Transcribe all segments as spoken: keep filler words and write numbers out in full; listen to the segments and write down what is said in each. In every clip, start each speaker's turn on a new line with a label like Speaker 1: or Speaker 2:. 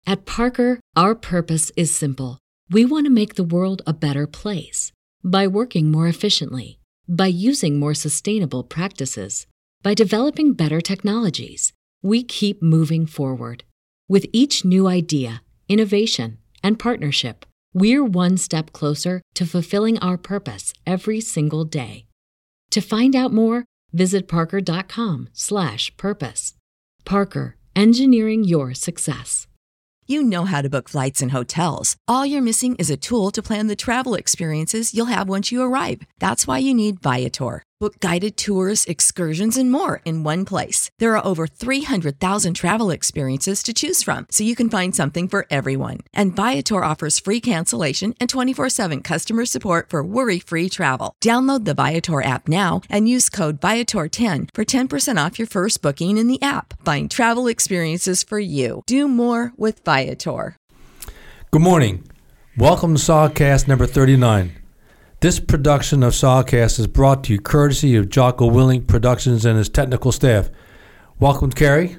Speaker 1: At Parker, our purpose is simple. We want to make the world a better place by working more efficiently, by using more sustainable practices, by developing better technologies. We keep moving forward. With each new idea, innovation, and partnership, we're one step closer to fulfilling our purpose every single day. To find out more, visit parker.com slash purpose. Parker, engineering your success.
Speaker 2: You know how to book flights and hotels. All you're missing is a tool to plan the travel experiences you'll have once you arrive. That's why you need Viator. Book guided tours, excursions, and more in one place. There are over three hundred thousand travel experiences to choose from, so you can find something for everyone. And Viator offers free cancellation and twenty-four seven customer support for worry-free travel. Download the Viator app now and use code Viator ten for ten percent off your first booking in the app. Find travel experiences for you. Do more with Viator.
Speaker 3: Good morning. Welcome to Sawcast number thirty-nine. This production of Sawcast is brought to you courtesy of Jocko Willing Productions and his technical staff. Welcome, Carrie.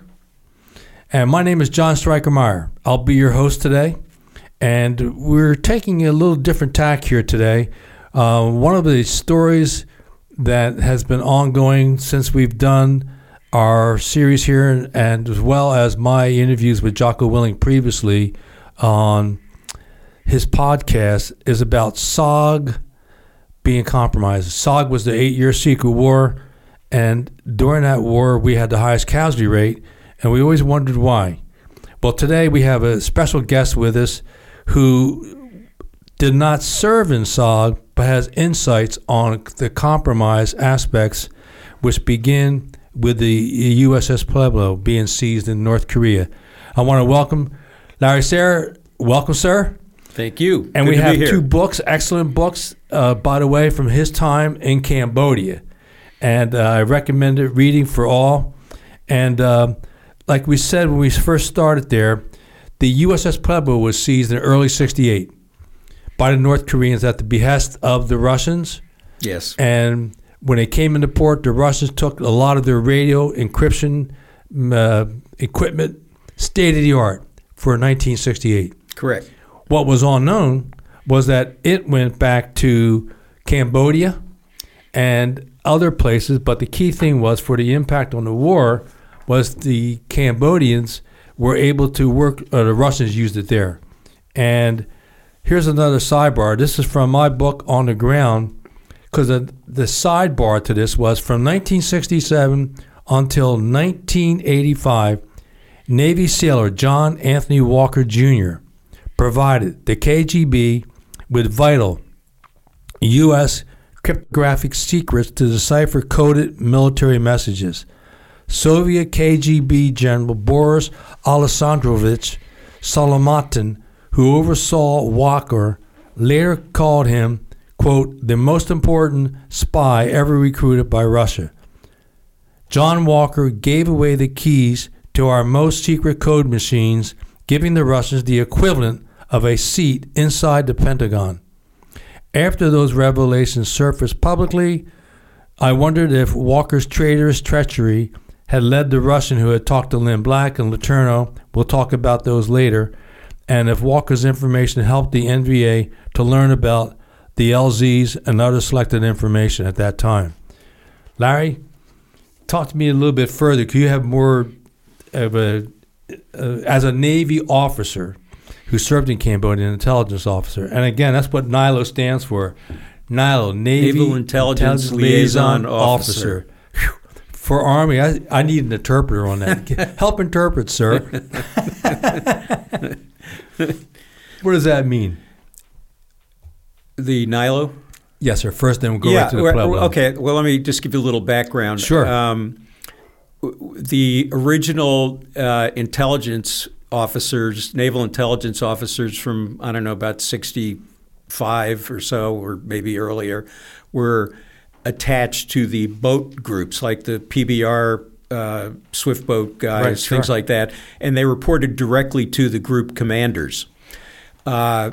Speaker 3: And my name is John Stryker-Meyer. I'll be your host today. And we're taking a little different tack here today. Uh, one of the stories that has been ongoing since we've done our series here, and as well as my interviews with Jocko Willing previously on his podcast, is about S O G being compromised. S O G was the eight-year secret war, and during that war, we had the highest casualty rate, and we always wondered why. Well, today we have a special guest with us who did not serve in S O G, but has insights on the compromise aspects, which begin with the U S S Pueblo being seized in North Korea. I want to welcome Larry Sayre. Welcome, sir.
Speaker 4: Thank you.
Speaker 3: And
Speaker 4: Good
Speaker 3: we
Speaker 4: to
Speaker 3: have
Speaker 4: be here.
Speaker 3: two books, excellent books, uh, by the way, from his time in Cambodia. And uh, I recommend it reading for all. And uh, like we said when we first started there, the U S S Pueblo was seized in early sixty-eight by the North Koreans at the behest of the Russians.
Speaker 4: Yes.
Speaker 3: And when they came into port, the Russians took a lot of their radio encryption uh, equipment, state of the art, for nineteen sixty-eight.
Speaker 4: Correct.
Speaker 3: What was unknown was that it went back to Cambodia and other places, but the key thing was for the impact on the war was the Cambodians were able to work, uh, the Russians used it there. And here's another sidebar. This is from my book, On the Ground, because the, the sidebar to this was from nineteen sixty-seven until nineteen eighty-five, Navy sailor John Anthony Walker Junior provided the K G B with vital U S cryptographic secrets to decipher coded military messages. Soviet K G B General Boris Alexandrovich Solomatin, who oversaw Walker, later called him, quote, the most important spy ever recruited by Russia. John Walker gave away the keys to our most secret code machines, giving the Russians the equivalent of a seat inside the Pentagon. After those revelations surfaced publicly, I wondered if Walker's traitorous treachery had led the Russian who had talked to Lynn Black and Letourneau, we'll talk about those later, and if Walker's information helped the N V A to learn about the L Zs and other selected information at that time. Larry, talk to me a little bit further. Could you have more of a, uh, as a Navy officer who served in Cambodia, an intelligence officer, and again, that's what NILO stands for. NILO, Navy
Speaker 4: Naval Intelligence, Intelligence Liaison, Liaison Officer.
Speaker 3: Officer. For Army, I, I need an interpreter on that. Help interpret, sir. What does that mean?
Speaker 4: The NILO?
Speaker 3: Yes, sir. First, then we'll go
Speaker 4: yeah,
Speaker 3: right to the Pueblo.
Speaker 4: Okay, well, let me just give you a little background.
Speaker 3: Sure.
Speaker 4: Um, the original uh, intelligence officers, naval intelligence officers from, I don't know, about sixty-five or so, or maybe earlier, were attached to the boat groups, like the P B R, uh, Swift boat guys,
Speaker 3: right, sure.
Speaker 4: things like that, and they reported directly to the group commanders. Uh,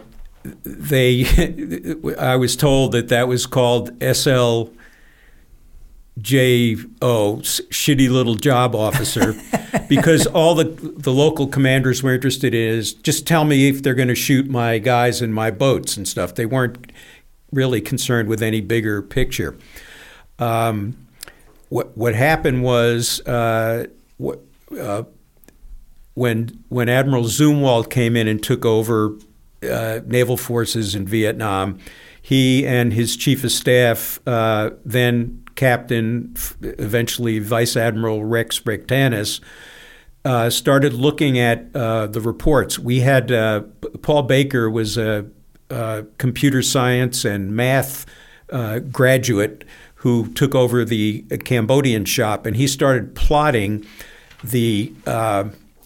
Speaker 4: they, I was told that that was called S L J O, shitty little job officer, because all the the local commanders were interested in is just tell me if they're going to shoot my guys in my boats and stuff. They weren't really concerned with any bigger picture. Um, what what happened was uh, what, uh, when when Admiral Zumwalt came in and took over uh, naval forces in Vietnam, he and his chief of staff, uh, then Captain, eventually Vice Admiral Rex Brechtanis, uh, started looking at uh, the reports. We had uh, Paul Baker was a, a computer science and math uh, graduate who took over the Cambodian shop, and he started plotting the uh,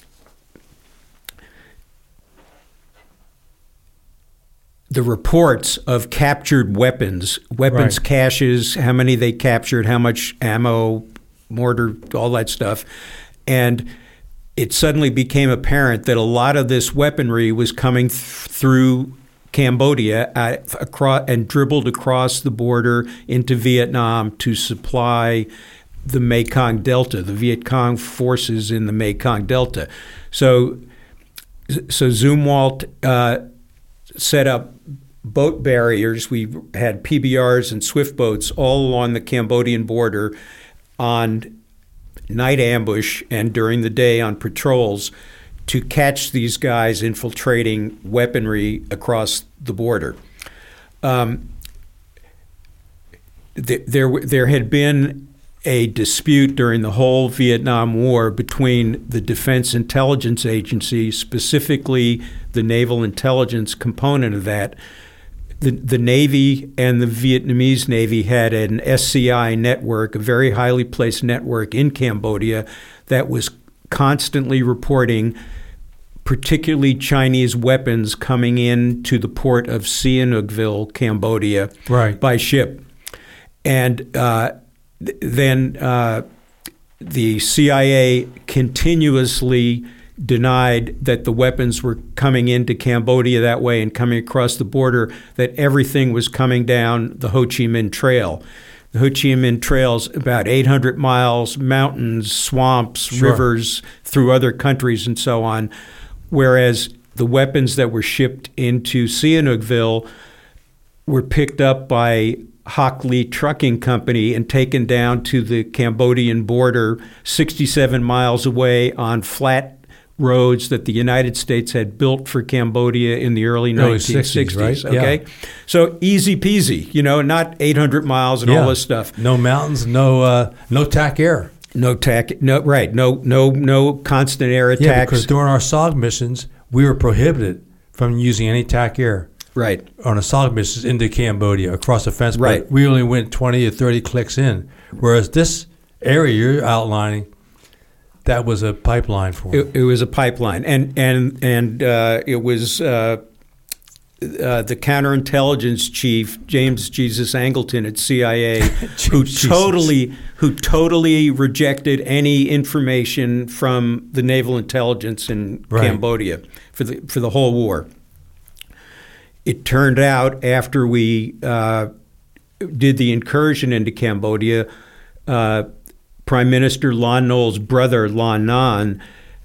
Speaker 4: the reports of captured weapons, weapons
Speaker 3: Right.
Speaker 4: caches, how many they captured, how much ammo, mortar, all that stuff. And it suddenly became apparent that a lot of this weaponry was coming th- through Cambodia at, across, and dribbled across the border into Vietnam to supply the Mekong Delta, the Viet Cong forces in the Mekong Delta. So, so Zumwalt uh, set up boat barriers. We had P B Rs and swift boats all along the Cambodian border on night ambush and during the day on patrols to catch these guys infiltrating weaponry across the border. Um, th- there, there had been a dispute during the whole Vietnam War between the Defense Intelligence Agency, specifically the naval intelligence component of that. The, the Navy and the Vietnamese Navy had an S C I network, a very highly placed network in Cambodia that was constantly reporting particularly Chinese weapons coming into the port of Sihanoukville, Cambodia,
Speaker 3: Right.
Speaker 4: by ship. And uh, th- then uh, the C I A continuously denied that the weapons were coming into Cambodia that way and coming across the border, that everything was coming down the Ho Chi Minh Trail. The Ho Chi Minh Trail's about eight hundred miles, mountains, swamps,
Speaker 3: Sure.
Speaker 4: rivers, through other countries and so on, whereas the weapons that were shipped into Sihanoukville were picked up by Hock Lee Trucking Company and taken down to the Cambodian border sixty-seven miles away on flat roads that the United States had built for Cambodia in the early,
Speaker 3: Early
Speaker 4: nineteen sixties.
Speaker 3: sixties, right?
Speaker 4: Okay,
Speaker 3: Yeah.
Speaker 4: so easy peasy, you know, not eight hundred miles and all this stuff.
Speaker 3: No mountains, no uh, no tac air.
Speaker 4: No tac, no right, no no no constant air attacks.
Speaker 3: Yeah, because during our S O G missions, we were prohibited from using any tac air
Speaker 4: right,
Speaker 3: on a S O G missions into Cambodia across the fence.
Speaker 4: Right.
Speaker 3: But we only went twenty or thirty clicks in, whereas this area you're outlining, that was a pipeline for them.
Speaker 4: it, it was a pipeline, and and and uh, it was. Uh, Uh, the counterintelligence chief, James Jesus Angleton at C I A, who
Speaker 3: Jesus.
Speaker 4: totally who totally rejected any information from the naval intelligence in
Speaker 3: Right.
Speaker 4: Cambodia for the for the whole war. It turned out after we uh, did the incursion into Cambodia, uh, Prime Minister Lon Nol's brother, Lon Non,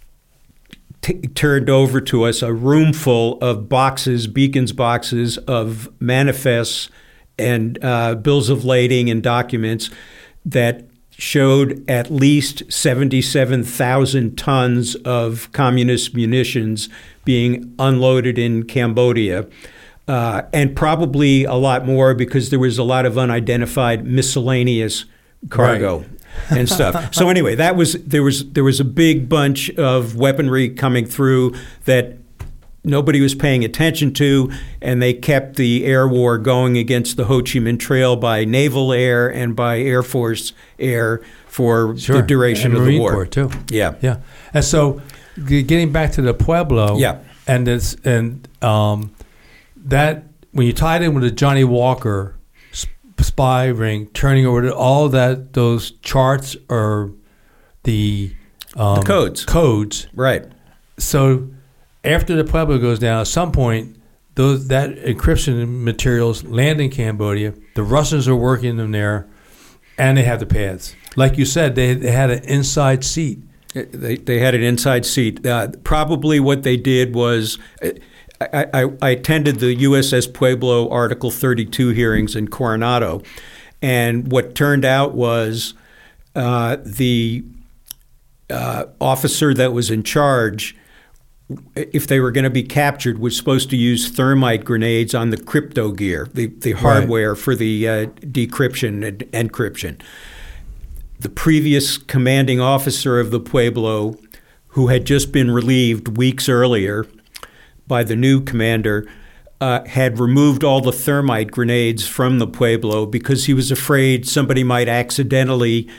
Speaker 4: T- turned over to us a room full of boxes, beacons boxes of manifests and uh, bills of lading and documents that showed at least seventy-seven thousand tons of communist munitions being unloaded in Cambodia. Uh, and probably a lot more because there was a lot of unidentified miscellaneous cargo.
Speaker 3: Right.
Speaker 4: And stuff. So anyway, that was there was there was a big bunch of weaponry coming through that nobody was paying attention to, and they kept the air war going against the Ho Chi Minh Trail by naval air and by Air Force air for
Speaker 3: Sure.
Speaker 4: the duration
Speaker 3: and
Speaker 4: of
Speaker 3: Marine
Speaker 4: the war.
Speaker 3: Corps too.
Speaker 4: Yeah.
Speaker 3: Yeah. And so g- getting back to the Pueblo,
Speaker 4: Yeah.
Speaker 3: and it's and um, that when you tied in with the Johnny Walker sp- spy ring, turning over to all that those charts or the, um,
Speaker 4: The codes.
Speaker 3: codes.
Speaker 4: Right.
Speaker 3: So after the Pueblo goes down, at some point, those that encryption materials land in Cambodia. The Russians are working them there, And they have the pads. Like you said, they, they had an inside seat.
Speaker 4: They they had an inside seat. Uh, probably what they did was, I, I, I attended the U S S Pueblo Article thirty-two hearings in Coronado, and what turned out was uh, the uh, officer that was in charge, if they were going to be captured, was supposed to use thermite grenades on the crypto gear, the, the hardware right. for the uh, decryption and encryption. The previous commanding officer of the Pueblo, who had just been relieved weeks earlier by the new commander, uh, had removed all the thermite grenades from the Pueblo because he was afraid somebody might accidentally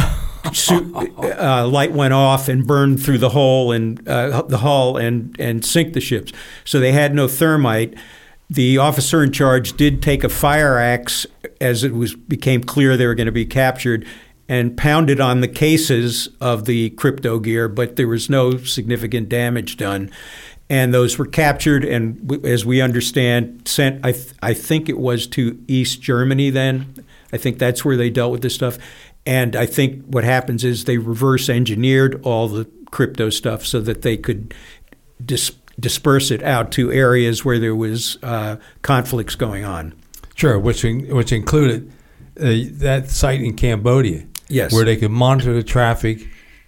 Speaker 4: uh, light went off and burned through the hole and uh, the hull and and sink the ships. So they had no thermite. The officer in charge did take a fire axe as it was became clear they were going to be captured, and pounded on the cases of the crypto gear, but there was no significant damage done. And those were captured and, as we understand, sent, I, th- I think it was to East Germany then. I think that's where they dealt with this stuff. And I think what happens is they reverse engineered all the crypto stuff so that they could dis- disperse it out to areas where there was uh, conflicts going on.
Speaker 3: Sure, which in, which included uh, that site in Cambodia.
Speaker 4: Yes.
Speaker 3: Where they could monitor the traffic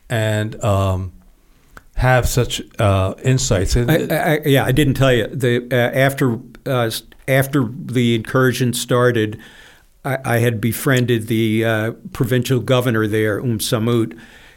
Speaker 3: and um, have such uh, insights.
Speaker 4: I, I, yeah, I didn't tell you. The uh, after uh, after the incursion started, I, I had befriended the uh, provincial governor there, Um Samut.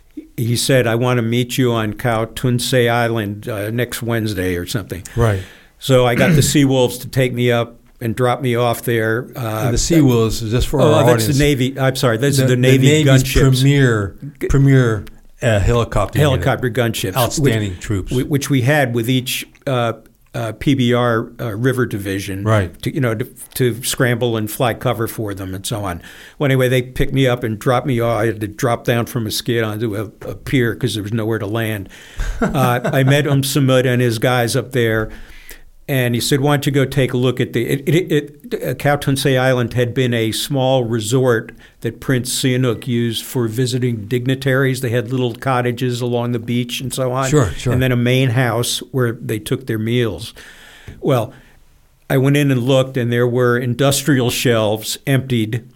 Speaker 4: He said, "I want to meet you on Khao Tunsay Island uh, next Wednesday or something."
Speaker 3: Right.
Speaker 4: So I got the Seawolves to take me up and drop me off there. Uh,
Speaker 3: and the Seawolves, just for
Speaker 4: oh,
Speaker 3: our
Speaker 4: that's
Speaker 3: audience.
Speaker 4: the Navy. I'm sorry, that's
Speaker 3: the,
Speaker 4: the Navy
Speaker 3: the Navy's
Speaker 4: gunships.
Speaker 3: premier, premier uh, helicopter
Speaker 4: Helicopter
Speaker 3: unit.
Speaker 4: gunships.
Speaker 3: Outstanding
Speaker 4: which,
Speaker 3: troops.
Speaker 4: Which we had with each uh, uh, P B R uh, river division.
Speaker 3: Right.
Speaker 4: To, you know, to, to scramble and fly cover for them and so on. Well, anyway, they picked me up and dropped me off. I had to drop down from a skid onto a, a pier because there was nowhere to land. uh, I met Um Samut and his guys up there. And he said, "Why don't you go take a look at the?" It, it, it, uh, Khao Tunsay Island had been a small resort that Prince Sihanouk used for visiting dignitaries. They had little cottages along the beach and so on.
Speaker 3: Sure, sure.
Speaker 4: And then a main house where they took their meals. Well, I went in and looked, and there were industrial shelves emptied,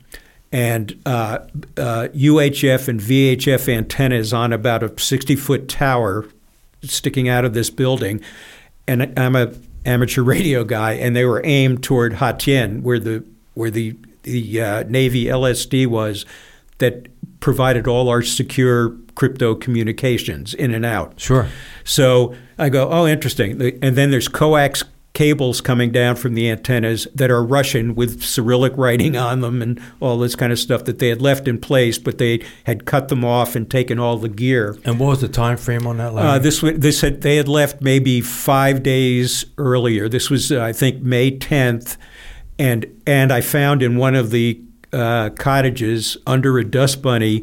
Speaker 4: and uh, uh, U H F and V H F antennas on about a sixty-foot tower sticking out of this building. And I'm a amateur radio guy, and they were aimed toward Ha Tien, where the where the the uh, Navy L S D was, that provided all our secure crypto communications in and out.
Speaker 3: Sure.
Speaker 4: So I go, oh, interesting. And then there's coax cables coming down from the antennas that are Russian with Cyrillic writing on them and all this kind of stuff that they had left in place, but they had cut them off and taken all the gear.
Speaker 3: And what was the time frame on that?
Speaker 4: Uh, this this had they had left maybe five days earlier. This was uh, I think May tenth, and and I found in one of the uh, cottages under a dust bunny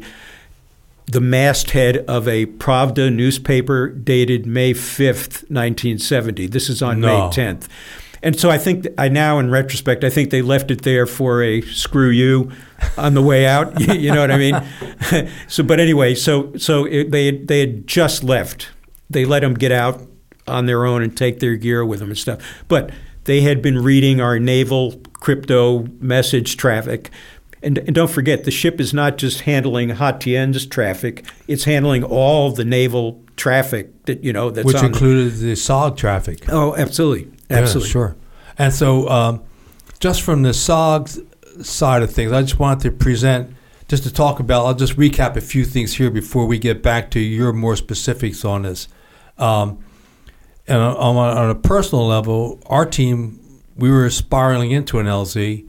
Speaker 4: the masthead of a Pravda newspaper dated May fifth, nineteen seventy. This is on
Speaker 3: no.
Speaker 4: May tenth. And so I think, I now in retrospect, I think they left it there for a screw you on the way out. you, you know what I mean? so, but anyway, so so it, they, they had just left. They let them get out on their own and take their gear with them and stuff. But they had been reading our naval crypto message traffic. And, and don't forget, the ship is not just handling Ha Tien's traffic; it's handling all the naval traffic that you know that's
Speaker 3: which
Speaker 4: on
Speaker 3: included the, the S O G traffic.
Speaker 4: Oh, absolutely, absolutely,
Speaker 3: yeah, sure. And so, um, just from the S O G side of things, I just wanted to present, just to talk about. I'll just recap a few things here before we get back to your more specifics on this. Um, and on, on a personal level, our team, we were spiraling into an L Z.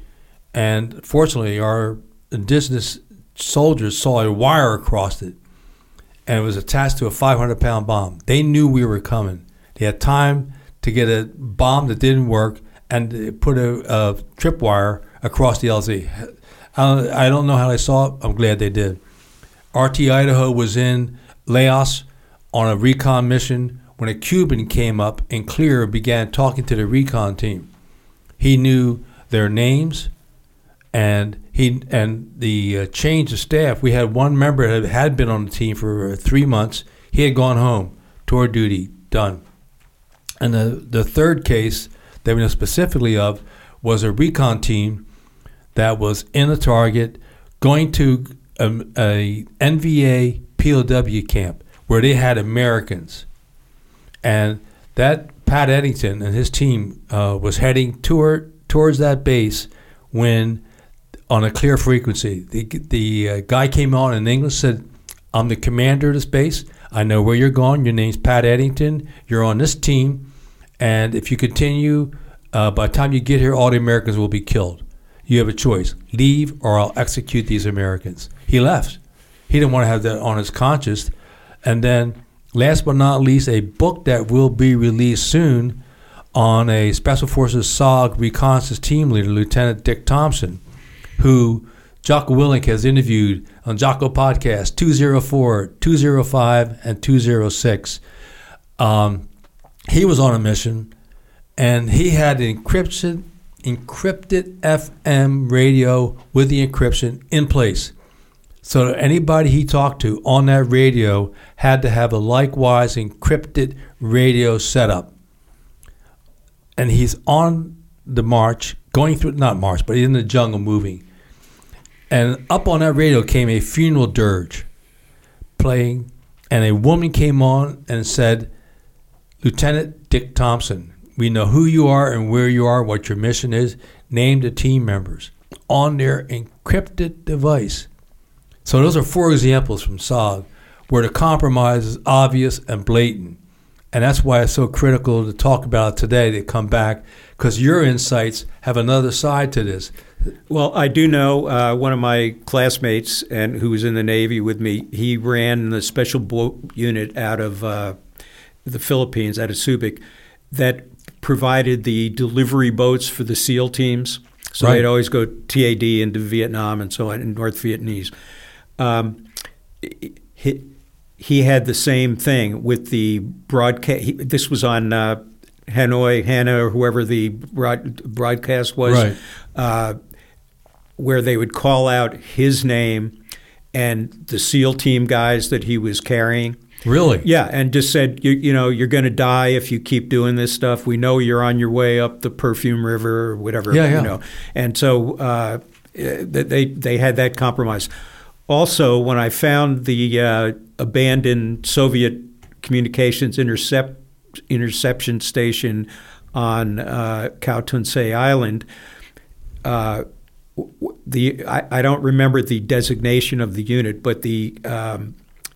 Speaker 3: And fortunately, our indigenous soldiers saw a wire across it, and it was attached to a five hundred pound bomb. They knew we were coming. They had time to get a bomb that didn't work and they put a, a tripwire across the L Z. I don't, I don't know how they saw it. I'm glad they did. R T Idaho was in Laos on a recon mission when a Cuban came up and clear began talking to the recon team. He knew their names, and he and the uh, change of staff. We had one member that had been on the team for three months. He had gone home, tour duty, done. And the the third case that we know specifically of was a recon team that was in a target going to um, a N V A P O W camp where they had Americans. And that Pat Eddington and his team uh, was heading toward, towards that base when, on a clear frequency, the, the uh, guy came on in English, said, I'm the commander of this base. I know where you're going. Your name's Pat Eddington. You're on this team. And if you continue, uh, by the time you get here, all the Americans will be killed. You have a choice. Leave or I'll execute these Americans. He left. He didn't want to have that on his conscience. And then, last but not least, a book that will be released soon on a Special Forces S O G reconnaissance team leader, Lieutenant Dick Thompson, who Jocko Willink has interviewed on Jocko Podcast two oh four, two oh five, and two oh six. Um, he was on a mission, and he had an encryption, encrypted F M radio with the encryption in place. So anybody he talked to on that radio had to have a likewise encrypted radio setup. And he's on the march, going through, not march, but he's in the jungle moving. And up on that radio came a funeral dirge playing, and a woman came on and said, Lieutenant Dick Thompson, we know who you are and where you are, what your mission is. Name the team members on their encrypted device. So those are four examples from S O G where the compromise is obvious and blatant. And that's why it's so critical to talk about it today, to come back, because your insights have another side to this.
Speaker 4: Well, I do know uh, one of my classmates and who was in the Navy with me, he ran the special boat unit out of uh, the Philippines, out of Subic, that provided the delivery boats for the SEAL teams. So
Speaker 3: Right.
Speaker 4: they'd always go T A D into Vietnam and so on, in North Vietnamese. Um, he, he had the same thing with the broadcast. He, this was on uh, Hanoi, Hana, or whoever the broad, broadcast was,
Speaker 3: Right.
Speaker 4: uh, where they would call out his name and the SEAL team guys that he was carrying.
Speaker 3: Really?
Speaker 4: Yeah, and just said, you, you know, you're going to die if you keep doing this stuff. We know you're on your way up the Perfume River or whatever.
Speaker 3: Yeah, yeah.
Speaker 4: You know, and so uh, they they had that compromise. Also, when I found the uh, abandoned Soviet communications intercept interception station on uh, Khao Tun Se Island, uh, the I, I don't remember the designation of the unit, but the um,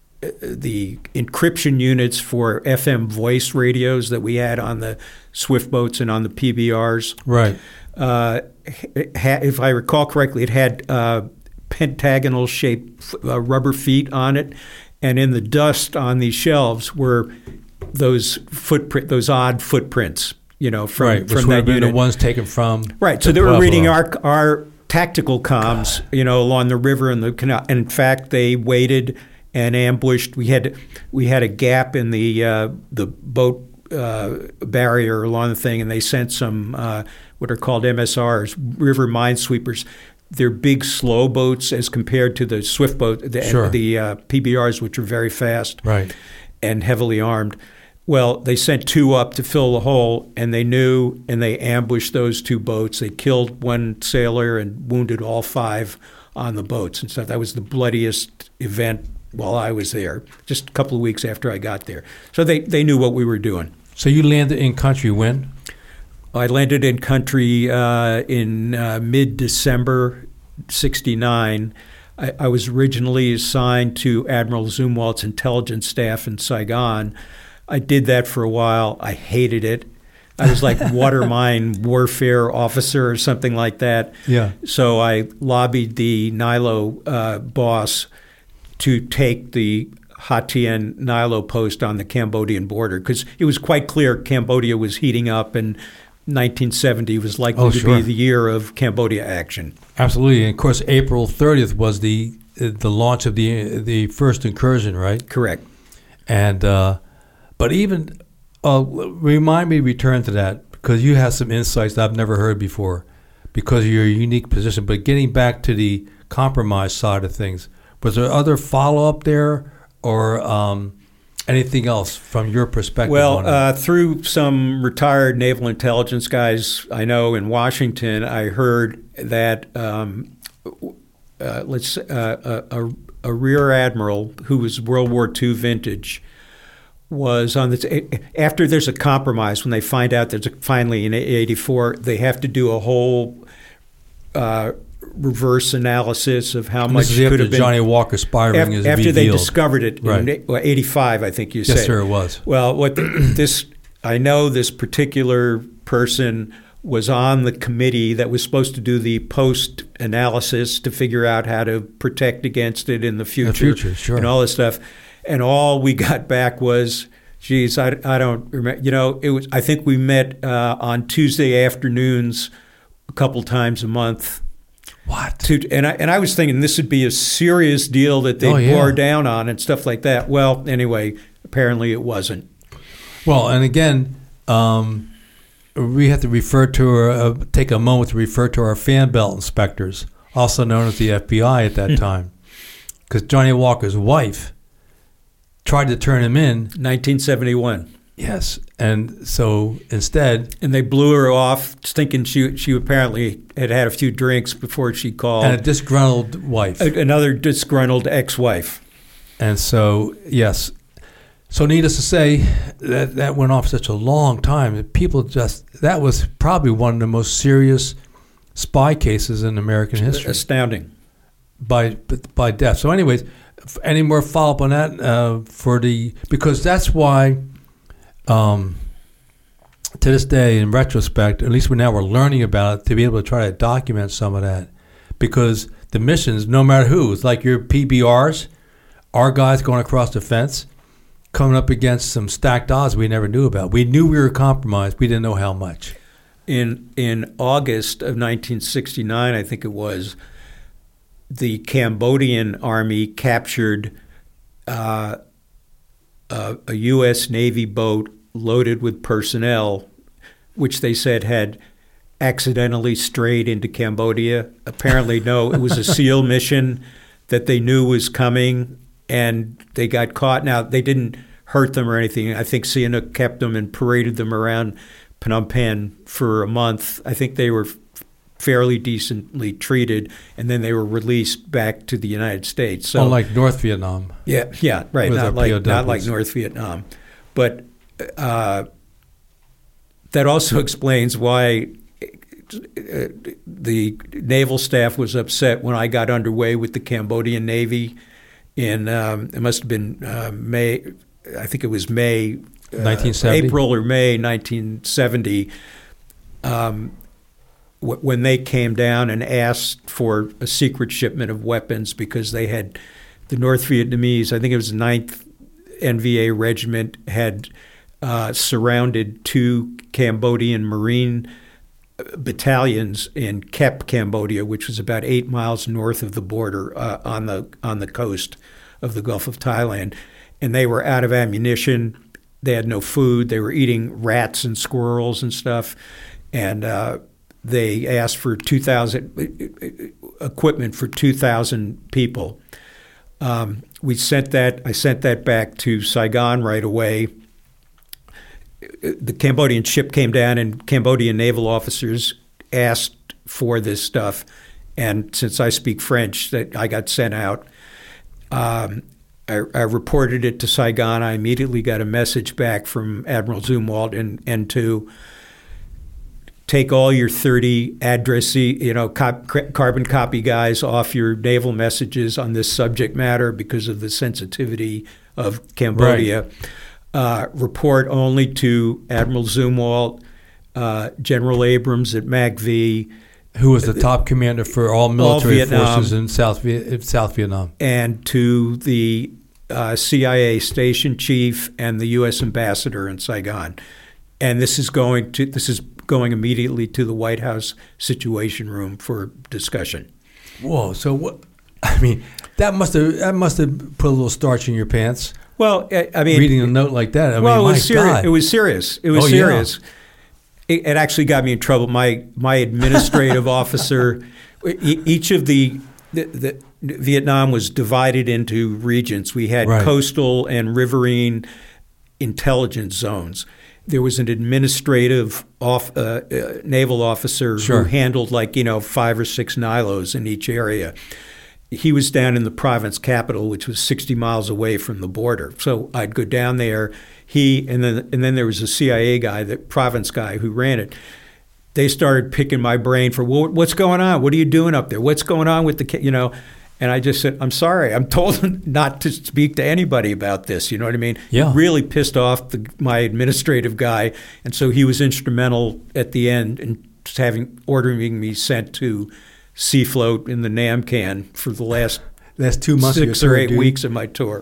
Speaker 4: the encryption units for F M voice radios that we had on the Swift boats and on the P B Rs.
Speaker 3: Right.
Speaker 4: Uh, ha- if I recall correctly, it had uh, pentagonal-shaped uh, rubber feet on it, and in the dust on these shelves were those footprint, those odd footprints. You know, from
Speaker 3: Right. Which
Speaker 4: from
Speaker 3: would
Speaker 4: that
Speaker 3: have been
Speaker 4: unit.
Speaker 3: the ones taken from.
Speaker 4: Right. So
Speaker 3: the
Speaker 4: they were
Speaker 3: Pueblo.
Speaker 4: reading our our tactical comms, God. you know, along the river and the canal. And in fact, they waited and ambushed. We had we had a gap in the uh, the boat uh, barrier along the thing, and they sent some uh, what are called M S Rs, river minesweepers. They're big, slow boats as compared to the swift boat, the,
Speaker 3: Sure.
Speaker 4: the uh, P B Rs, which are very fast
Speaker 3: Right.
Speaker 4: and heavily armed. Well, they sent two up to fill the hole, and they knew, and they ambushed those two boats. They killed one sailor and wounded all five on the boats and stuff. That was the bloodiest event while I was there, just a couple of weeks after I got there. So they, they knew what we were doing.
Speaker 3: So you landed in country when?
Speaker 4: I landed in country uh, in uh, mid-December sixty-nine. I, I was originally assigned to Admiral Zumwalt's intelligence staff in Saigon. I did that for a while. I hated it. I was like water mine warfare officer or something like that.
Speaker 3: Yeah.
Speaker 4: So I lobbied the Nilo uh, boss to take the Ha Tien Nilo post on the Cambodian border, because it was quite clear Cambodia was heating up, and nineteen seventy was likely
Speaker 3: Oh,
Speaker 4: to
Speaker 3: sure.
Speaker 4: be the year of Cambodia action.
Speaker 3: Absolutely. And of course, April thirtieth was the the launch of the the first incursion, right?
Speaker 4: Correct.
Speaker 3: And uh, but even uh, remind me, return to that, because you have some insights that I've never heard before. because of your unique position. But getting back to the compromise side of things, was there other follow-up there or um, anything else from your perspective?
Speaker 4: Well,
Speaker 3: on it?
Speaker 4: Uh, through some retired naval intelligence guys I know in Washington, I heard that um, uh, let's uh, a, a rear admiral who was World War Two vintage was on this. After there's a compromise, when they find out there's a, finally in eighty-four, they have to do a whole Uh, reverse analysis of how
Speaker 3: and
Speaker 4: much
Speaker 3: this is
Speaker 4: could
Speaker 3: after
Speaker 4: have been.
Speaker 3: Johnny Walker spy ring
Speaker 4: After,
Speaker 3: is
Speaker 4: after
Speaker 3: revealed.
Speaker 4: they discovered it
Speaker 3: Right.
Speaker 4: in well, eighty-five, I think you
Speaker 3: Yes,
Speaker 4: said.
Speaker 3: sir, it was.
Speaker 4: Well, what the, this I know this particular person was on the committee that was supposed to do the post analysis to figure out how to protect against it in the future,
Speaker 3: The future, sure.
Speaker 4: and all this stuff. And all we got back was, geez, I, I don't remember. You know, it was. I think we met uh, on Tuesday afternoons a couple times a month.
Speaker 3: What?
Speaker 4: To, and I and I was thinking this would be a serious deal that they
Speaker 3: Oh, yeah.
Speaker 4: bore down on and stuff like that. Well, anyway, apparently it wasn't.
Speaker 3: Well, and again, um, we have to refer to our, uh, take a moment to refer to our fan belt inspectors, also known as the F B I at that time, because Johnny Walker's wife tried to turn him in.
Speaker 4: nineteen seventy-one.
Speaker 3: Yes, and so instead,
Speaker 4: And they blew her off, thinking she she apparently had had a few drinks before she called.
Speaker 3: and a disgruntled wife.
Speaker 4: A- another disgruntled ex-wife.
Speaker 3: And so, yes. So needless to say, that, that went off such a long time. that People just, that was probably one of the most serious spy cases in American history
Speaker 4: Astounding.
Speaker 3: by by death. So anyways, f- any more follow-up on that uh, for the, because that's why um, to this day, in retrospect, at least we now we're learning about it, to be able to try to document some of that. Because the missions, no matter who, it's like your P B Rs, our guys going across the fence, coming up against some stacked odds we never knew about. We knew we were compromised. We didn't know how much.
Speaker 4: In in August of nineteen sixty-nine, I think it was, the Cambodian army captured uh, a, a U S Navy boat loaded with personnel, which they said had accidentally strayed into Cambodia. Apparently, no, it was a SEAL mission that they knew was coming, and they got caught. Now, they didn't hurt them or anything. I think Sihanouk kept them and paraded them around Phnom Penh for a month. I think they were fairly decently treated, and then they were released back to the United States. So,
Speaker 3: Unlike North Vietnam.
Speaker 4: yeah, yeah, right.
Speaker 3: With our
Speaker 4: Not like
Speaker 3: P O Ws.
Speaker 4: not like North Vietnam, but uh, that also explains why uh, the naval staff was upset when I got underway with the Cambodian Navy in um, it must have been uh, May. I think it was May, uh,
Speaker 3: nineteen seventy?
Speaker 4: April or May nineteen seventy. Um, when they came down and asked for a secret shipment of weapons because they had the North Vietnamese, I think it was the ninth N V A Regiment, had uh, surrounded two Cambodian Marine battalions in Kep, Cambodia, which was about eight miles north of the border uh, on the on the coast of the Gulf of Thailand. And they were out of ammunition. They had no food. They were eating rats and squirrels and stuff. And uh, they asked for two thousand equipment for two thousand people. Um, we sent that. I sent that back to Saigon right away. The Cambodian ship came down, and Cambodian naval officers asked for this stuff. And since I speak French, that I got sent out. Um, I, I reported it to Saigon. I immediately got a message back from Admiral Zumwalt and N two. Take all your thirty addressee, you know, cop, carbon copy guys off your naval messages on this subject matter because of the sensitivity of Cambodia. Right. Uh, report only to Admiral Zumwalt, uh, General Abrams at MACV,
Speaker 3: who was the top commander for all military
Speaker 4: all Vietnam,
Speaker 3: forces in South Viet- South Vietnam,
Speaker 4: and to the uh, C I A station chief and the U S ambassador in Saigon. And this is going to this is going immediately to the White House Situation Room for discussion.
Speaker 3: Whoa! So what? I mean, that must have that must have put a little starch in your pants.
Speaker 4: Well, I mean,
Speaker 3: reading a note like that. I
Speaker 4: well,
Speaker 3: mean,
Speaker 4: it was
Speaker 3: my
Speaker 4: serious.
Speaker 3: God.
Speaker 4: It was serious. It was
Speaker 3: oh,
Speaker 4: serious. it, it actually got me in trouble. My my administrative officer, e- each of the, the, the Vietnam was divided into regions. We had
Speaker 3: Right.
Speaker 4: coastal and riverine intelligence zones. There was an administrative off, uh, uh, naval officer
Speaker 3: Sure.
Speaker 4: who handled like, you know, five or six N I L Os in each area. He was down in the province capital, which was sixty miles away from the border. So I'd go down there. He and then and then there was a C I A guy, the province guy who ran it. They started picking my brain for, well, what's going on? What are you doing up there? What's going on with the, ki-" you know? And I just said, I'm sorry. I'm told not to speak to anybody about this. You know what I mean?
Speaker 3: Yeah.
Speaker 4: It really pissed off the, my administrative guy. And so he was instrumental at the end in having ordering me sent to Sea Float in the Namcan for the last
Speaker 3: That's two months of
Speaker 4: six
Speaker 3: your
Speaker 4: or
Speaker 3: tour,
Speaker 4: eight
Speaker 3: dude.
Speaker 4: weeks of my tour.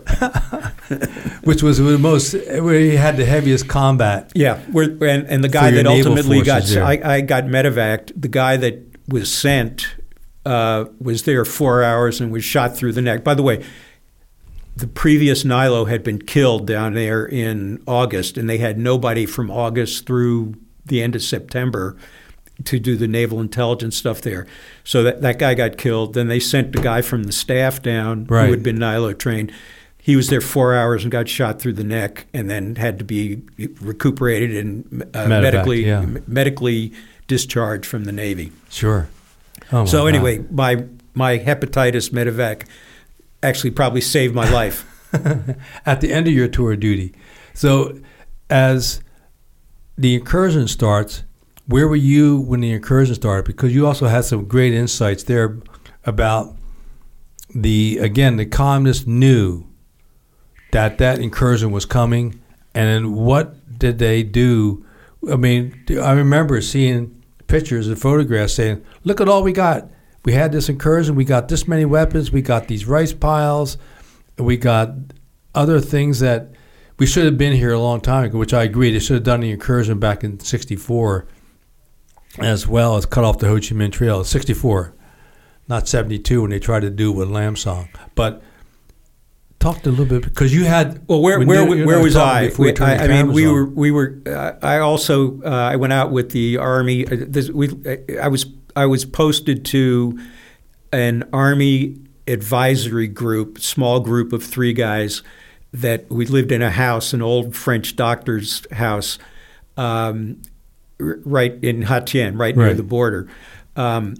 Speaker 3: Which was the most, where you had the heaviest combat.
Speaker 4: Yeah. Where, and, and the guy
Speaker 3: For your
Speaker 4: that
Speaker 3: naval
Speaker 4: ultimately got,
Speaker 3: forces there.
Speaker 4: I, I got medevaced. The guy that was sent uh, was there four hours and was shot through the neck. By the way, the previous N I L O had been killed down there in August, and they had nobody from August through the end of September to do the naval intelligence stuff there. So that, that guy got killed. Then they sent the guy from the staff down
Speaker 3: Right.
Speaker 4: who had been N I L O trained. He was there four hours and got shot through the neck and then had to be recuperated and uh,
Speaker 3: Medevac,
Speaker 4: medically
Speaker 3: yeah.
Speaker 4: medically discharged from the Navy.
Speaker 3: Sure. Oh my
Speaker 4: So
Speaker 3: God.
Speaker 4: anyway, my my hepatitis medevac actually probably saved my life.
Speaker 3: At the end of your tour of duty. So as the incursion starts, where were you when the incursion started? Because you also had some great insights there about the, again, the communists knew that that incursion was coming, and then what did they do? I mean, I remember seeing pictures and photographs saying, look at all we got. We had this incursion, we got this many weapons, we got these rice piles, we got other things that we should have been here a long time ago, which I agree. They should have done the incursion back in sixty-four as well as cut off the Ho Chi Minh Trail. sixty-four, not seventy-two when they tried to do it with Lam Song. But talk a little bit, because you had...
Speaker 4: Well, where
Speaker 3: when
Speaker 4: where
Speaker 3: you- you
Speaker 4: where
Speaker 3: were
Speaker 4: was
Speaker 3: talking
Speaker 4: I?
Speaker 3: before you
Speaker 4: We-
Speaker 3: turned
Speaker 4: I,
Speaker 3: the
Speaker 4: I mean, we
Speaker 3: cameras
Speaker 4: were
Speaker 3: on.
Speaker 4: we were. Uh, I also uh, I went out with the Army. Uh, this, we I was I was posted to an Army advisory group, small group of three guys that we lived in a house, an old French doctor's house, um, r- right in Ha Tien, right near
Speaker 3: Right.
Speaker 4: the border. Um,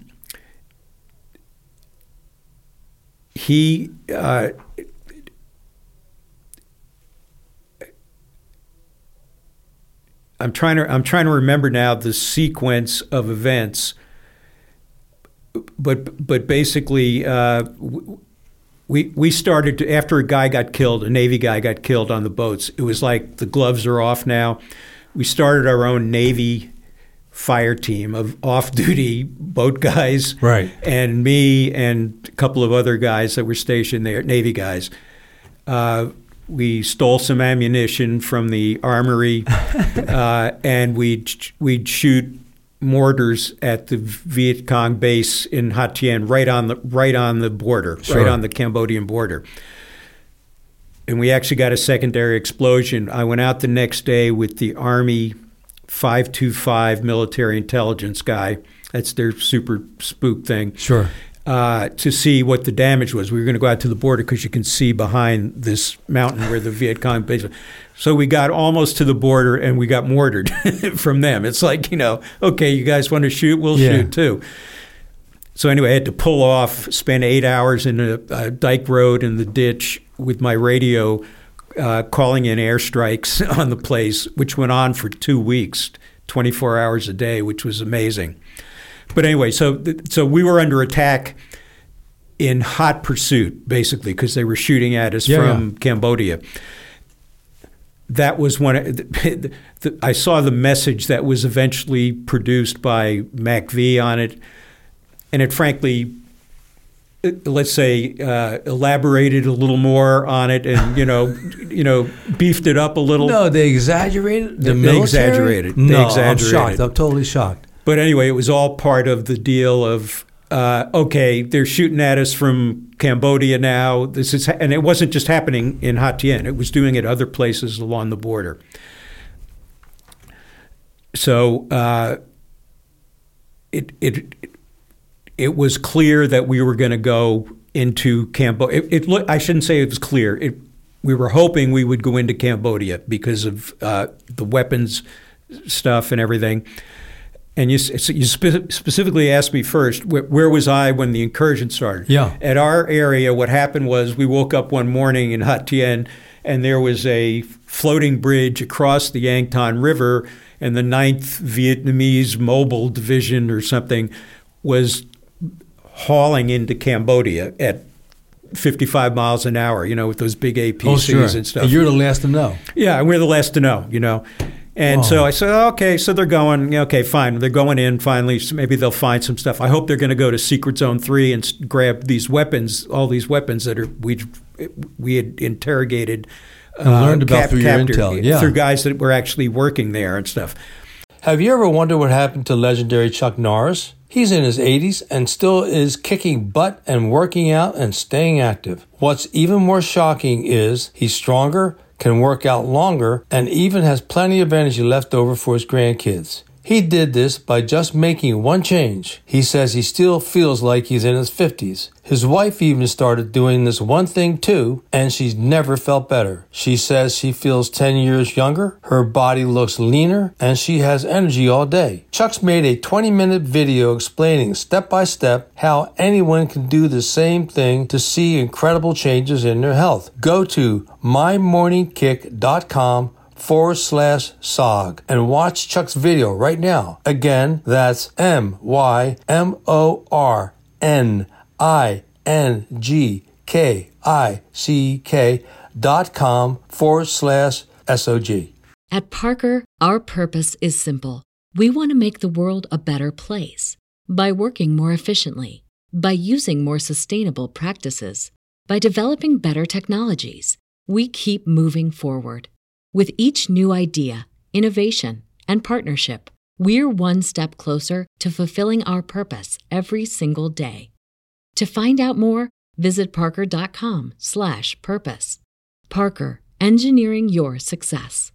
Speaker 4: he. Uh, I'm trying to I'm trying to remember now the sequence of events, but but basically uh, we we started to, after a guy got killed, a Navy guy got killed on the boats. It was like the gloves are off now. We started our own Navy fire team of off-duty boat guys,
Speaker 3: Right.
Speaker 4: and me and a couple of other guys that were stationed there, Navy guys. Uh, we stole some ammunition from the armory, uh, and we'd we'd shoot mortars at the Viet Cong base in Ha Tien, right on the right on the border,
Speaker 3: Sure.
Speaker 4: right on the Cambodian border. And we actually got a secondary explosion. I went out the next day with the Army five two five military intelligence guy. That's their super spook thing.
Speaker 3: Sure.
Speaker 4: Uh, to see what the damage was. We were going to go out to the border because you can see behind this mountain where the Viet Cong base was. So we got almost to the border and we got mortared from them. It's like, you know, okay, you guys want to shoot? We'll
Speaker 3: Yeah.
Speaker 4: shoot too. So anyway, I had to pull off, spend eight hours in a, a dike road in the ditch with my radio uh, calling in airstrikes on the place, which went on for two weeks, twenty-four hours a day, which was amazing. But anyway, so so we were under attack in hot pursuit, basically, because they were shooting at us
Speaker 3: Yeah,
Speaker 4: from
Speaker 3: yeah.
Speaker 4: Cambodia. That was one. Of the, the, I saw the message that was eventually produced by MacV on it, and it frankly, let's say, uh, elaborated a little more on it, and you know, you know, beefed it up a little.
Speaker 3: No, they exaggerated the
Speaker 4: They
Speaker 3: military?
Speaker 4: exaggerated. They
Speaker 3: No, I'm
Speaker 4: exaggerated.
Speaker 3: shocked. I'm totally shocked.
Speaker 4: But anyway, it was all part of the deal of, uh, okay, they're shooting at us from Cambodia now. This is, and it wasn't just happening in Ha Tien. It was doing it other places along the border. so uh, it it it was clear that we were going to go into Cambodia. It, it I shouldn't say it was clear. It, we were hoping we would go into Cambodia because of uh, the weapons stuff and everything. And you, you spe- specifically asked me first, wh- where was I when the incursion started?
Speaker 3: Yeah.
Speaker 4: At our area, what happened was we woke up one morning in Ha Tien, and there was a floating bridge across the Yang Ton River, and the ninth Vietnamese Mobile Division or something was hauling into Cambodia at fifty-five miles an hour, you know, with those big A P Cs
Speaker 3: oh, sure.
Speaker 4: and stuff.
Speaker 3: And you're the last to know.
Speaker 4: Yeah, and we're the last to know, you know. And
Speaker 3: oh.
Speaker 4: so I said, okay, so they're going, okay, fine. They're going in finally. So maybe they'll find some stuff. I hope they're going to go to Secret Zone three and grab these weapons, all these weapons that are we we had interrogated
Speaker 3: and uh, learned about
Speaker 4: cap-
Speaker 3: through your intel, yeah.
Speaker 4: through guys that were actually working there and stuff.
Speaker 5: Have you ever wondered what happened to legendary Chuck Norris? He's in his eighties and still is kicking butt and working out and staying active. What's even more shocking is he's stronger, can work out longer, and even has plenty of energy left over for his grandkids. He did this by just making one change. He says he still feels like he's in his fifties. His wife even started doing this one thing too, and she's never felt better. She says she feels ten years younger, her body looks leaner, and she has energy all day. Chuck's made a twenty-minute video explaining step by step how anyone can do the same thing to see incredible changes in their health. Go to my morning kick dot com forward slash SOG and watch Chuck's video right now. Again, that's M Y M O R N I N G K I C K dot com forward slash S O G.
Speaker 1: At Parker, our purpose is simple. We want to make the world a better place by working more efficiently, by using more sustainable practices, by developing better technologies. We keep moving forward. With each new idea, innovation, and partnership, we're one step closer to fulfilling our purpose every single day. To find out more, visit parker.com slash purpose. Parker, engineering your success.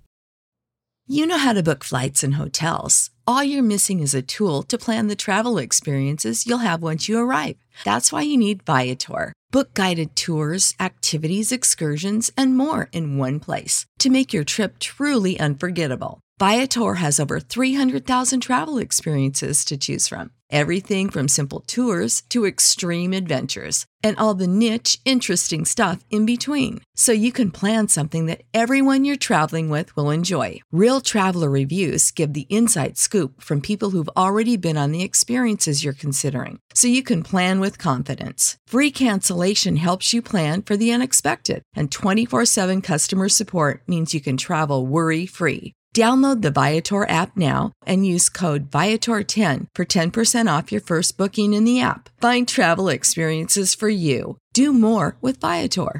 Speaker 2: You know how to book flights and hotels. All you're missing is a tool to plan the travel experiences you'll have once you arrive. That's why you need Viator. Book guided tours, activities, excursions, and more in one place to make your trip truly unforgettable. Viator has over three hundred thousand travel experiences to choose from. Everything from simple tours to extreme adventures and all the niche, interesting stuff in between. So you can plan something that everyone you're traveling with will enjoy. Real traveler reviews give the inside scoop from people who've already been on the experiences you're considering. So you can plan with confidence. Free cancellation helps you plan for the unexpected. And twenty-four seven customer support means you can travel worry-free. Download the Viator app now and use code Viator ten for ten percent off your first booking in the app. Find travel experiences for you. Do more with Viator.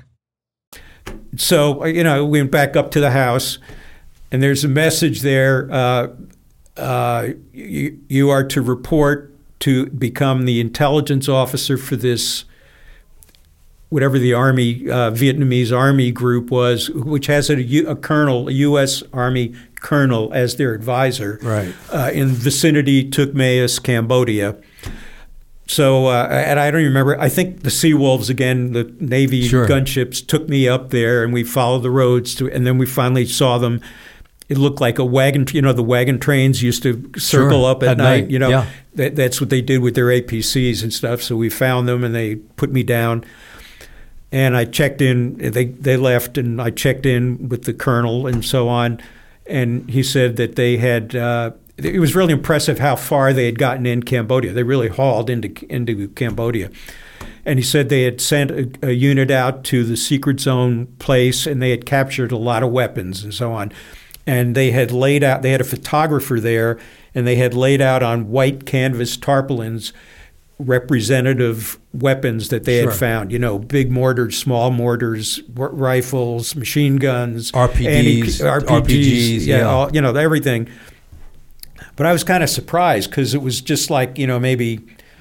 Speaker 4: So, you know, we went back up to the house, and there's a message there. Uh, uh, you, you are to report to become the intelligence officer for this, whatever the Army, uh, Vietnamese Army group was, which has a, a colonel, a U S Army colonel as their advisor,
Speaker 3: right,
Speaker 4: uh, in vicinity Tukmayas, Cambodia. So, uh, and I don't even remember, I think the Sea Wolves, again, the Navy
Speaker 3: sure.
Speaker 4: gunships took me up there, and we followed the roads, to, and then we finally saw them. It looked like a wagon, you know, the wagon trains used to circle
Speaker 3: sure.
Speaker 4: up at,
Speaker 3: at
Speaker 4: night,
Speaker 3: night,
Speaker 4: you know.
Speaker 3: yeah.
Speaker 4: that, that's what they did with their A P Cs and stuff. So we found them, and they put me down. And I checked in, they, they left, and I checked in with the colonel and so on. And he said that they had, uh, it was really impressive how far they had gotten in Cambodia. They really hauled into into Cambodia. And he said they had sent a, a unit out to the secret zone place, and they had captured a lot of weapons and so on. And they had laid out, they had a photographer there, and they had laid out on white canvas tarpaulins representative weapons that they
Speaker 3: sure.
Speaker 4: had found, you know, big mortars, small mortars, r- rifles, machine guns,
Speaker 3: R P Gs,
Speaker 4: anti- R P Gs,
Speaker 3: R P Gs,
Speaker 4: yeah,
Speaker 3: yeah.
Speaker 4: All, you know, everything. But I was kind of surprised because it was just like, you know, maybe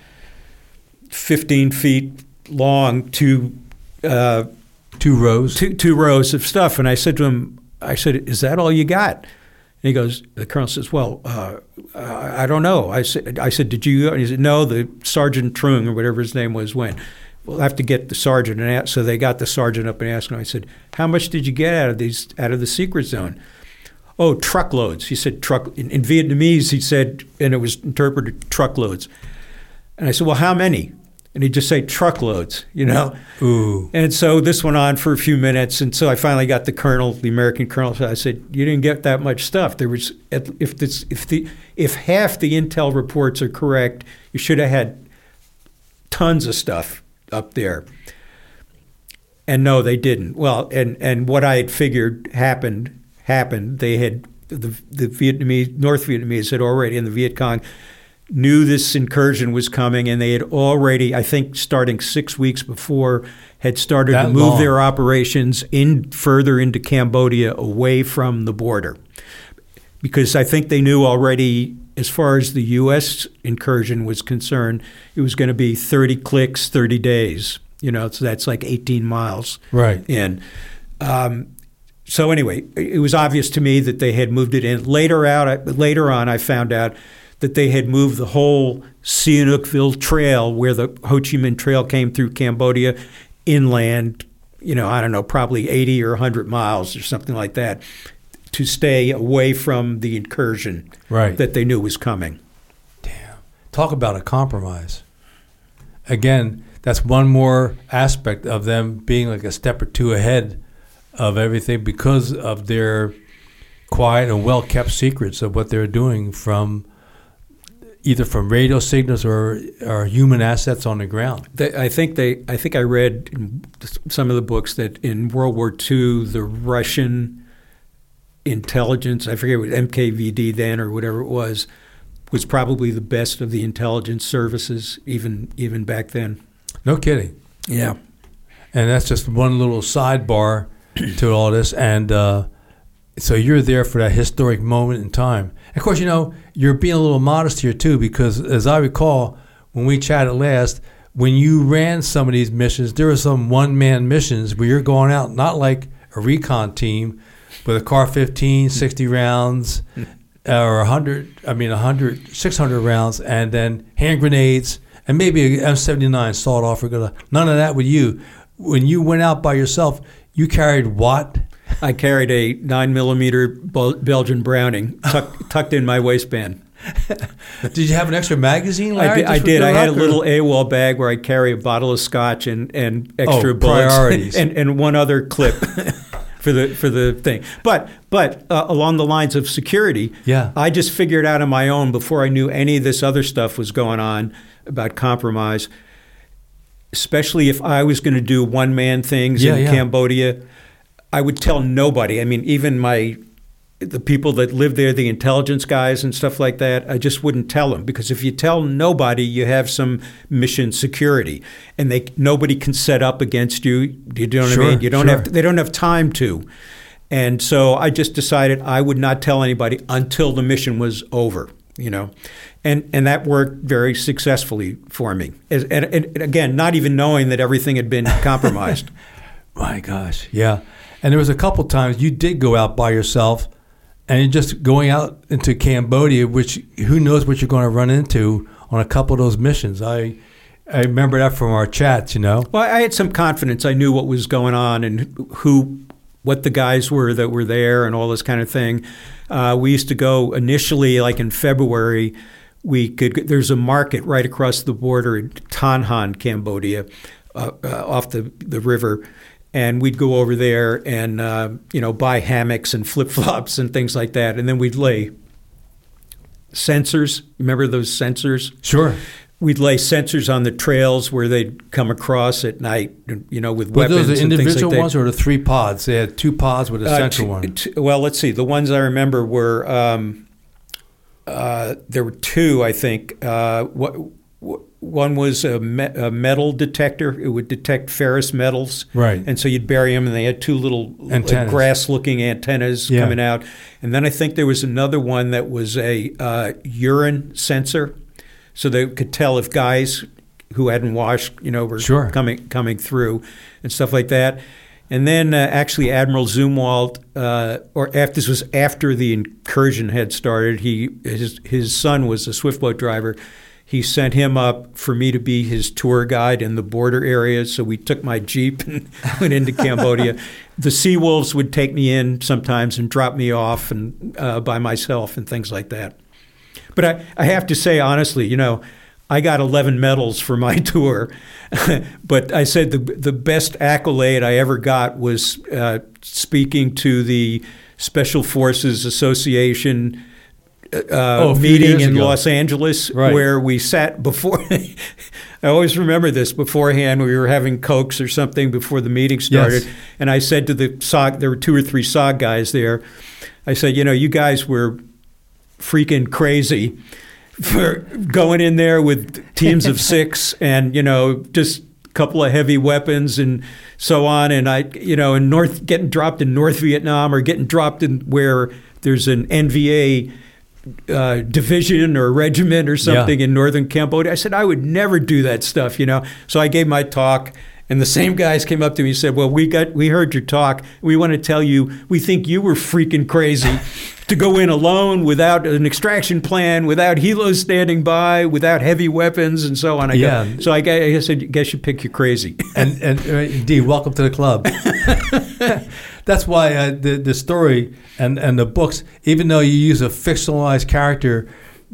Speaker 4: fifteen feet long, two, uh,
Speaker 3: two rows,
Speaker 4: two, two rows of stuff. And I said to him, I said, "Is that all you got?" And he goes, the colonel says, well, uh, I don't know. I said, I said, did you? And he said, no, the Sergeant Trung or whatever his name was went. We'll have to get the sergeant. And ask. So they got the sergeant up and asked him. I said, how much did you get out of these, out of the secret zone? Oh, truckloads. He said, truck. In, in Vietnamese, he said, and it was interpreted truckloads. And I said, well, how many? And he'd just say truckloads, you know?
Speaker 5: Ooh.
Speaker 4: And so this went on for a few minutes. And so I finally got the colonel, the American colonel. So I said, you didn't get that much stuff. There was, if this, if the, if half the intel reports are correct, you should have had tons of stuff up there. And no, they didn't. Well, and, and what I had figured happened, happened. They had, the, the Vietnamese, North Vietnamese had already, and the Viet Cong knew this incursion was coming, and they had already, I think starting six weeks before, had started
Speaker 5: That
Speaker 4: to move
Speaker 5: long.
Speaker 4: their operations in further into Cambodia away from the border. Because I think they knew already, as far as the U S incursion was concerned, it was going to be thirty clicks, thirty days. You know, so that's like eighteen miles
Speaker 5: Right.
Speaker 4: in. Um, so anyway, it was obvious to me that they had moved it in. Later out, later on, I found out that they had moved the whole Sihanoukville Trail, where the Ho Chi Minh Trail came through Cambodia, inland, you know, I don't know, probably eighty or one hundred miles or something like that, to stay away from the incursion
Speaker 5: Right.
Speaker 4: that they knew was coming.
Speaker 5: Damn. Talk about a compromise. Again, that's one more aspect of them being like a step or two ahead of everything because of their quiet and well-kept secrets of what they're doing from either from radio signals or, or human assets on the ground.
Speaker 4: They, I think they. I think I read in some of the books that in World War Two, the Russian intelligence, I forget what M K V D then or whatever it was, was probably the best of the intelligence services, even even back then.
Speaker 5: No kidding.
Speaker 4: Yeah.
Speaker 5: And that's just one little sidebar to all this. And uh, so you're there for that historic moment in time. Of course, you know, you're being a little modest here, too, because as I recall, when we chatted last, when you ran some of these missions, there were some one-man missions where you're going out, not like a recon team, with a C A R fifteen, sixty rounds, or one hundred, I mean, one hundred, six hundred rounds, and then hand grenades, and maybe a M seventy-nine sawed-off. None of that with you. When you went out by yourself, you carried what?
Speaker 4: I carried a nine millimeter Belgian Browning tuck, tucked in my waistband.
Speaker 5: Did you have an extra magazine, Larry?
Speaker 4: I did. I, did. I had a
Speaker 5: or?
Speaker 4: little AWOL bag where I carry a bottle of scotch and, and extra
Speaker 5: oh,
Speaker 4: bullets
Speaker 5: priorities.
Speaker 4: and, and one other clip for the for the thing. But but uh, along the lines of security,
Speaker 5: yeah.
Speaker 4: I just figured out on my own before I knew any of this other stuff was going on about compromise, especially if I was going to do one-man things
Speaker 5: yeah,
Speaker 4: in
Speaker 5: yeah.
Speaker 4: Cambodia, I would tell nobody. I mean, even my the people that live there, the intelligence guys and stuff like that, I just wouldn't tell them, because if you tell nobody, you have some mission security, and they nobody can set up against you. You know what
Speaker 5: sure,
Speaker 4: I mean? You don't
Speaker 5: sure.
Speaker 4: have to, they don't have time to. And so I just decided I would not tell anybody until the mission was over, you know. And and that worked very successfully for me. As, and, and again, not even knowing that everything had been compromised.
Speaker 5: My gosh, yeah. And there was a couple times you did go out by yourself, and you're just going out into Cambodia, which who knows what you're going to run into on a couple of those missions. I I remember that from our chats, you know.
Speaker 4: Well, I had some confidence. I knew what was going on and who, what the guys were that were there and all this kind of thing. Uh, we used to go initially, like in February, we could. There's a market right across the border in Tan Han, Cambodia, uh, uh, off the, the river. And we'd go over there and, uh, you know, buy hammocks and flip-flops and things like that. And then we'd lay sensors. Remember those sensors?
Speaker 5: Sure.
Speaker 4: We'd lay sensors on the trails where they'd come across at night, you know, with
Speaker 5: Were
Speaker 4: weapons
Speaker 5: those the
Speaker 4: and things
Speaker 5: individual
Speaker 4: like that.
Speaker 5: ones or the three pods? They had two pods with a
Speaker 4: Uh,
Speaker 5: central
Speaker 4: t-
Speaker 5: one.
Speaker 4: t- well, let's see. The ones I remember were, um, uh, there were two, I think. Uh, what, One was a, me- a metal detector. It would detect ferrous metals.
Speaker 5: Right.
Speaker 4: And so you'd bury them, and they had two little like,
Speaker 5: Antennas.
Speaker 4: grass-looking antennas
Speaker 5: Yeah.
Speaker 4: coming out. And then I think there was another one that was a uh, urine sensor, so they could tell if guys who hadn't washed, you know, were
Speaker 5: Sure.
Speaker 4: coming coming through and stuff like that. And then uh, actually Admiral Zumwalt, uh, or after, this was after the incursion had started, he his, his son was a swiftboat driver. He sent him up for me to be his tour guide in the border areas. So we took my Jeep and went into Cambodia. The Sea Wolves would take me in sometimes and drop me off and uh, by myself and things like that. But I, I have to say, honestly, you know, I got eleven medals for my tour. But I said the the best accolade I ever got was uh, speaking to the Special Forces Association Uh,
Speaker 3: oh,
Speaker 4: meeting in
Speaker 3: ago.
Speaker 4: Los Angeles,
Speaker 3: right.
Speaker 4: where we sat before. I always remember this beforehand. We were having Cokes or something before the meeting started,
Speaker 3: yes.
Speaker 4: and I said to the S O G, there were two or three S O G guys there. I said, you know, you guys were freaking crazy for going in there with teams of six, and you know, just a couple of heavy weapons and so on. And I, you know, in North, getting dropped in North Vietnam or getting dropped in where there's an N V A. Uh, division or regiment or something
Speaker 3: yeah.
Speaker 4: in northern Cambodia. I said, I would never do that stuff, you know. So I gave my talk, and the same guys came up to me and said, well, we got, we heard your talk. We want to tell you, we think you were freaking crazy to go in alone without an extraction plan, without helos standing by, without heavy weapons and so on. I
Speaker 3: yeah.
Speaker 4: go, so I guess, I guess you pick, you're crazy.
Speaker 3: and, and uh, indeed, welcome to the club. That's why uh, the the story and, and the books, even though you use a fictionalized character,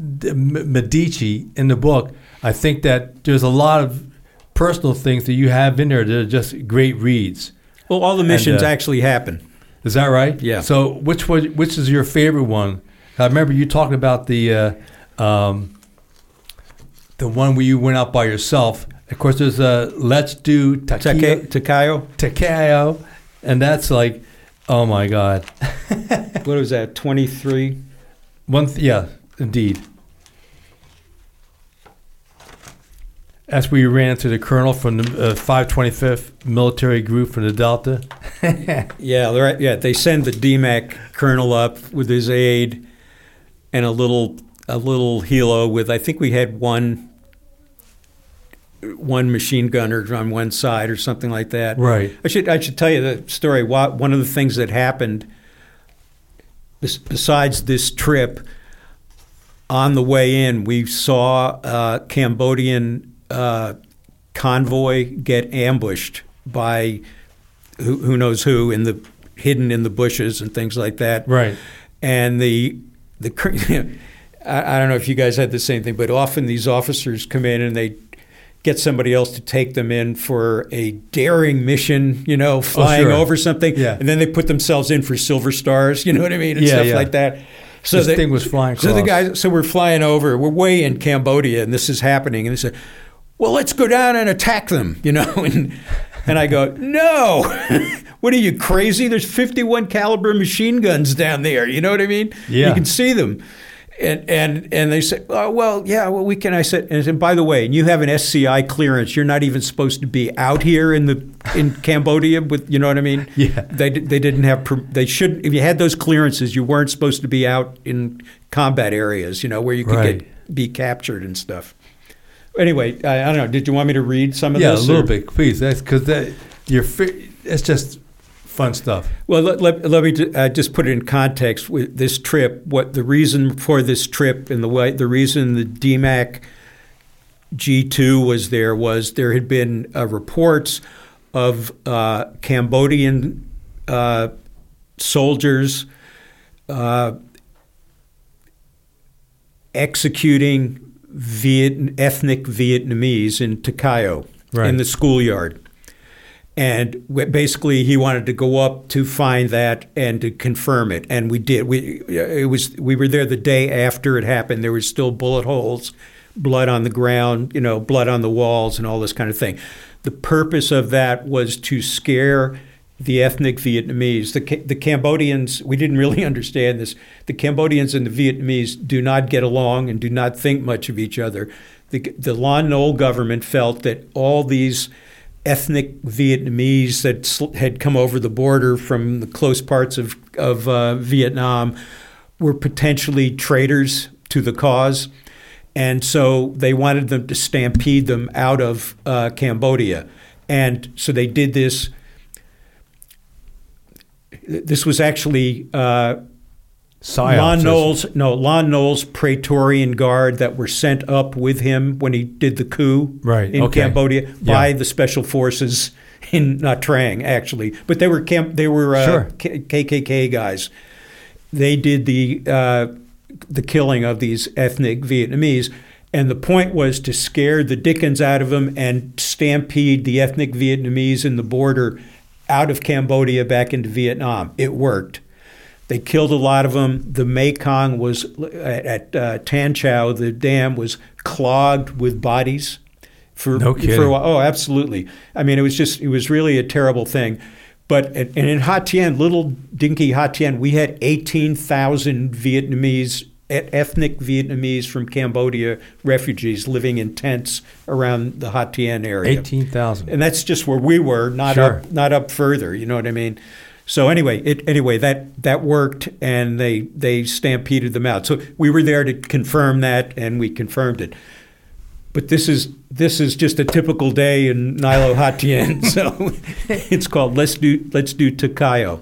Speaker 3: Medici, in the book, I think that there's a lot of personal things that you have in there that are just great reads.
Speaker 4: Well, all the missions
Speaker 3: and, uh,
Speaker 4: actually happen.
Speaker 3: Is that right?
Speaker 4: Yeah.
Speaker 3: So which was, which is your favorite one? I remember you talking about the uh, um, the one where you went out by yourself. Of course, there's a Let's Do Takeo.
Speaker 4: Takeo.
Speaker 3: Takeo. And that's like, oh my God.
Speaker 4: What was that, twenty-three?
Speaker 3: One, th- yeah, indeed. That's where you ran into the colonel from the uh, five twenty-fifth Military Group from the Delta.
Speaker 4: yeah, right. Yeah, they send the D MAC colonel up with his aide and a little a little helo with, I think we had one one machine gunner on one side or something like that.
Speaker 3: Right.
Speaker 4: I should I should tell you the story. One of the things that happened besides this trip, on the way in, we saw a Cambodian uh, convoy get ambushed by who, who knows who, in the hidden in the bushes and things like that.
Speaker 3: Right.
Speaker 4: And the the I, I don't know if you guys had the same thing, but often these officers come in and they get somebody else to take them in for a daring mission, you know, flying
Speaker 3: oh, sure.
Speaker 4: over something,
Speaker 3: yeah.
Speaker 4: and then they put themselves in for silver stars, you know what I mean, and
Speaker 3: yeah,
Speaker 4: stuff
Speaker 3: yeah.
Speaker 4: like that. So
Speaker 3: this
Speaker 4: they,
Speaker 3: thing was flying across.
Speaker 4: So the guys, so we're flying over, we're way in Cambodia, and this is happening, and they said, well, let's go down and attack them, you know, and and I go, no, what are you, crazy? There's fifty-one caliber machine guns down there, you know what I mean?
Speaker 3: Yeah.
Speaker 4: You can see them. And and and they said, oh, well, yeah, well, we can. I said, and I said, by the way, and you have an S C I clearance. You're not even supposed to be out here in the in Cambodia with, you know what I mean?
Speaker 3: Yeah.
Speaker 4: They they didn't have. They should. If you had those clearances, you weren't supposed to be out in combat areas, you know, where you could
Speaker 3: right.
Speaker 4: get be captured and stuff. Anyway, I, I don't know. Did you want me to read some of
Speaker 3: yeah,
Speaker 4: this?
Speaker 3: Yeah, a little
Speaker 4: or?
Speaker 3: bit, please. That's because that you're. It's just. Fun stuff.
Speaker 4: Well, let, let, let me uh, just put it in context with this trip. What the reason for this trip and the way the reason the D MAC G two was there was there had been uh, reports of uh, Cambodian uh, soldiers uh, executing Viet- ethnic Vietnamese in Takeo
Speaker 3: right.
Speaker 4: in the schoolyard. And basically, he wanted to go up to find that and to confirm it, and we did. We it was we were there the day after it happened. There were still bullet holes, blood on the ground, you know, blood on the walls, and all this kind of thing. The purpose of that was to scare the ethnic Vietnamese. The the Cambodians, we didn't really understand this. The Cambodians and the Vietnamese do not get along and do not think much of each other. The the Lon Nol government felt that all these ethnic Vietnamese that had come over the border from the close parts of, of uh, Vietnam were potentially traitors to the cause. And so they wanted them to stampede them out of uh, Cambodia. And so they did this this was actually uh,
Speaker 3: Psyops.
Speaker 4: Lon Nol's, no, Lon Nol's Praetorian Guard that were sent up with him when he did the coup
Speaker 3: Right,
Speaker 4: in
Speaker 3: okay.
Speaker 4: Cambodia by
Speaker 3: Yeah.
Speaker 4: the special forces in Nha Trang, actually. But they were camp, they were uh,
Speaker 3: Sure.
Speaker 4: K- KKK guys. They did the uh, the killing of these ethnic Vietnamese, and the point was to scare the dickens out of them and stampede the ethnic Vietnamese in the border out of Cambodia back into Vietnam. It worked. They killed a lot of them. The Mekong was at, at uh, Tan Chau. The dam was clogged with bodies for
Speaker 3: No kidding.
Speaker 4: for a while. Oh, absolutely. I mean, it was just it was really a terrible thing. But and in Ha Tien, little dinky Ha Tien, we had eighteen thousand Vietnamese, ethnic Vietnamese from Cambodia refugees living in tents around the Ha Tien area.
Speaker 3: eighteen thousand.
Speaker 4: And that's just where we were, not
Speaker 3: Sure.
Speaker 4: up, not up further. You know what I mean? So anyway, it anyway that that worked, and they they stampeded them out. So we were there to confirm that, and we confirmed it. But this is this is just a typical day in Nilo Ha Tien. So it's called Let's Do Let's Do Tocayo.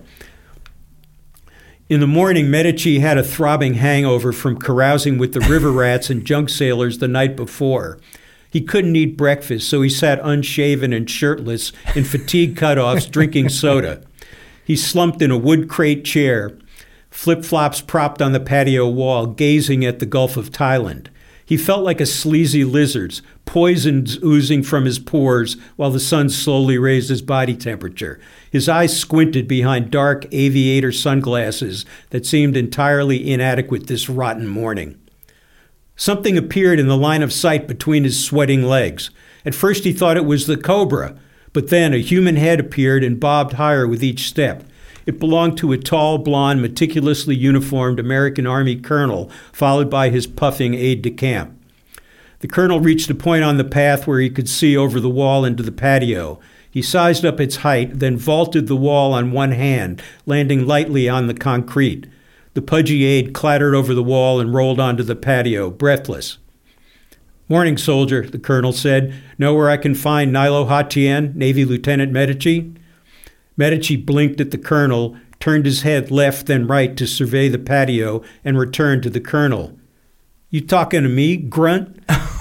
Speaker 4: In the morning, Medici had a throbbing hangover from carousing with the river rats and junk sailors the night before. He couldn't eat breakfast, so he sat unshaven and shirtless in fatigue cutoffs, drinking soda. He slumped in a wood crate chair, flip-flops propped on the patio wall, gazing at the Gulf of Thailand. He felt like a sleazy lizard, poisons oozing from his pores while the sun slowly raised his body temperature. His eyes squinted behind dark aviator sunglasses that seemed entirely inadequate this rotten morning. Something appeared in the line of sight between his sweating legs. At first he thought it was the cobra, but then a human head appeared and bobbed higher with each step. It belonged to a tall, blond, meticulously uniformed American Army colonel, followed by his puffing aide-de-camp. The colonel reached a point on the path where he could see over the wall into the patio. He sized up its height, then vaulted the wall on one hand, landing lightly on the concrete. The pudgy aide clattered over the wall and rolled onto the patio, breathless. "Morning, soldier," the colonel said. "Know where I can find Nilo Ha Tien, Navy Lieutenant Medici?" Medici blinked at the colonel, turned his head left then right to survey the patio, and returned to the colonel. "You talking to me, grunt?"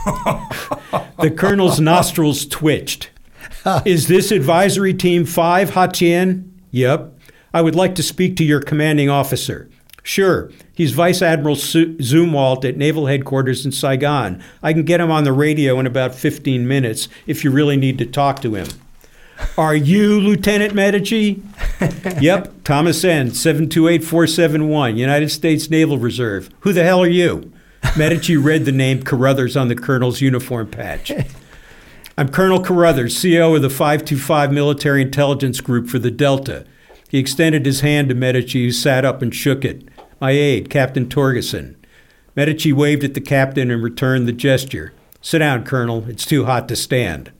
Speaker 4: The colonel's nostrils twitched. "Is this Advisory Team five, Ha Tien?" "Yep. I would like to speak to your commanding officer." "Sure. He's Vice Admiral Zumwalt at Naval Headquarters in Saigon. I can get him on the radio in about fifteen minutes if you really need to talk to him." "Are you Lieutenant Medici?" "Yep, Thomas N., seven two eight four seven one, United States Naval Reserve. Who the hell are you?" Medici read the name Carruthers on the colonel's uniform patch. "I'm Colonel Carruthers, C E O of the five two five Military Intelligence Group for the Delta." He extended his hand to Medici, who sat up and shook it. "My aide, Captain Torgeson." Medici waved at the captain and returned the gesture. "Sit down, Colonel. It's too hot to stand."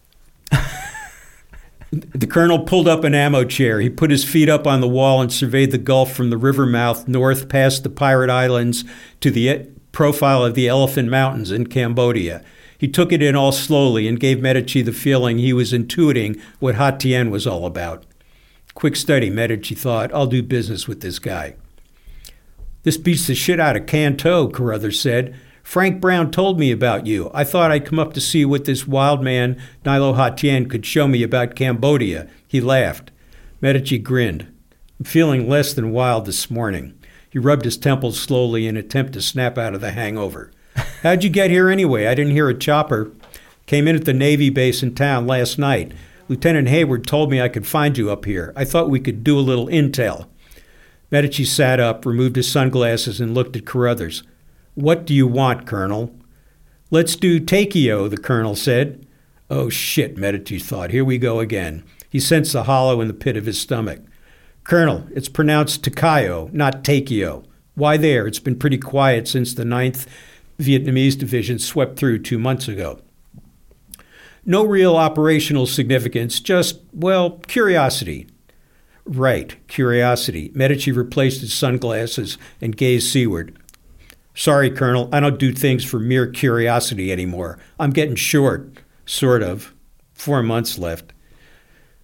Speaker 4: The colonel pulled up an ammo chair. He put his feet up on the wall and surveyed the Gulf from the river mouth north past the Pirate Islands to the profile of the Elephant Mountains in Cambodia. He took it in all slowly and gave Medici the feeling he was intuiting what Ha Tien was all about. Quick study, Medici thought. I'll do business with this guy. "This beats the shit out of Canto," Carruthers said. "Frank Brown told me about you. I thought I'd come up to see what this wild man, Nilo Ha Tien, could show me about Cambodia." He laughed. Medici grinned. "I'm feeling less than wild this morning." He rubbed his temples slowly in an attempt to snap out of the hangover. "How'd you get here anyway? I didn't hear a chopper. Came in at the Navy base in town last night. Lieutenant Hayward told me I could find you up here. I thought we could do a little intel." Medici sat up, removed his sunglasses, and looked at Carruthers. "What do you want, Colonel?" "Let's do Takeo," the colonel said. Oh, shit, Medici thought. Here we go again. He sensed the hollow in the pit of his stomach. "Colonel, it's pronounced Tocayo, not Takeo. Why there? It's been pretty quiet since the ninth Vietnamese Division swept through two months ago." "No real operational significance, just, well, curiosity." "Right, curiosity." Medici replaced his sunglasses and gazed seaward. "Sorry, Colonel, I don't do things for mere curiosity anymore. I'm getting short, sort of. Four months left."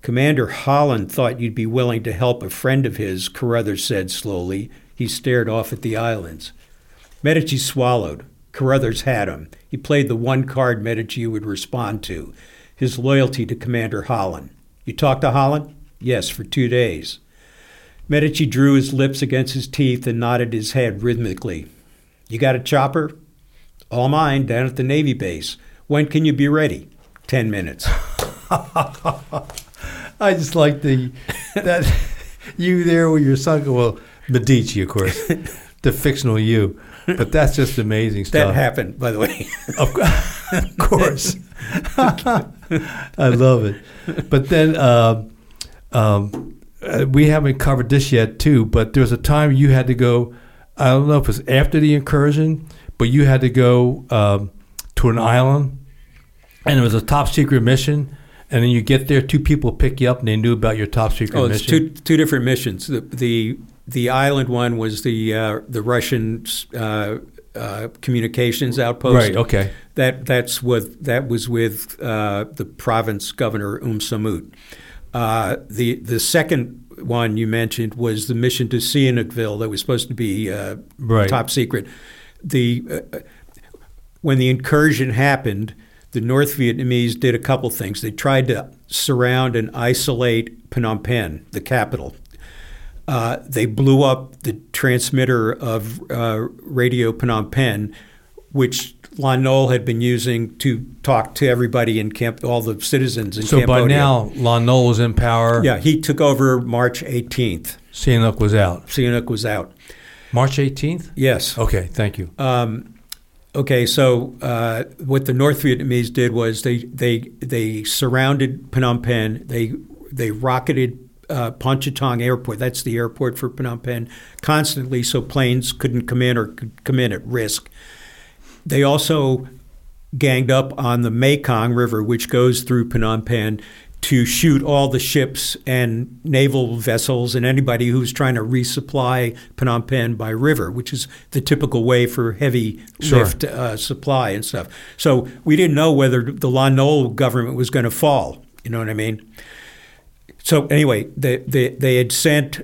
Speaker 4: Commander Holland thought you'd be willing to help a friend of his, Carruthers said slowly. He stared off at the islands. Medici swallowed. Carruthers had him. He played the one card Medici would respond to, his loyalty to Commander Holland. You talked to Holland? Yes, for two days. Medici drew his lips against his teeth and nodded his head rhythmically. You got a chopper? All mine, down at the Navy base. When can you be ready? Ten minutes.
Speaker 3: I just like the that you there with your son. Well, Medici, of course, the fictional you. But that's just amazing stuff.
Speaker 4: That happened, by the way.
Speaker 3: Of, of course. I love it. But then uh, um, uh, we haven't covered this yet, too, but there was a time you had to go, I don't know if it was after the incursion, but you had to go um, to an island, and it was a top secret mission. And then you get there, two people pick you up, and they knew about your top secret
Speaker 4: oh,
Speaker 3: mission.
Speaker 4: Oh, it's two two different missions. The the the island one was the uh, the Russian uh, uh, communications outpost.
Speaker 3: Right. Okay.
Speaker 4: That that's with that was with uh, the province governor Um Samut. Uh, the the second one you mentioned was the mission to Sihanoukville that was supposed to be uh,
Speaker 3: right.
Speaker 4: top secret. The uh, when the incursion happened, the North Vietnamese did a couple things. They tried to surround and isolate Phnom Penh, the capital. Uh, they blew up the transmitter of uh, Radio Phnom Penh, which Lon Nol had been using to talk to everybody in Camp, all the citizens in
Speaker 3: so
Speaker 4: Cambodia.
Speaker 3: So by now, Lon Nol was in power?
Speaker 4: Yeah, he took over March eighteenth.
Speaker 3: Sihanouk was out?
Speaker 4: Sihanouk was out.
Speaker 3: March eighteenth?
Speaker 4: Yes.
Speaker 3: Okay, thank you.
Speaker 4: Um, Okay, so uh, what the North Vietnamese did was they they they surrounded Phnom Penh. They they rocketed uh, Pontchatong Airport. That's the airport for Phnom Penh constantly, so planes couldn't come in or could come in at risk. They also ganged up on the Mekong River, which goes through Phnom Penh, to shoot all the ships and naval vessels and anybody who's trying to resupply Phnom Penh by river, which is the typical way for heavy
Speaker 3: sure.
Speaker 4: lift uh, supply and stuff. So we didn't know whether the Lon Nol government was going to fall. You know what I mean? So anyway, they, they, they had sent,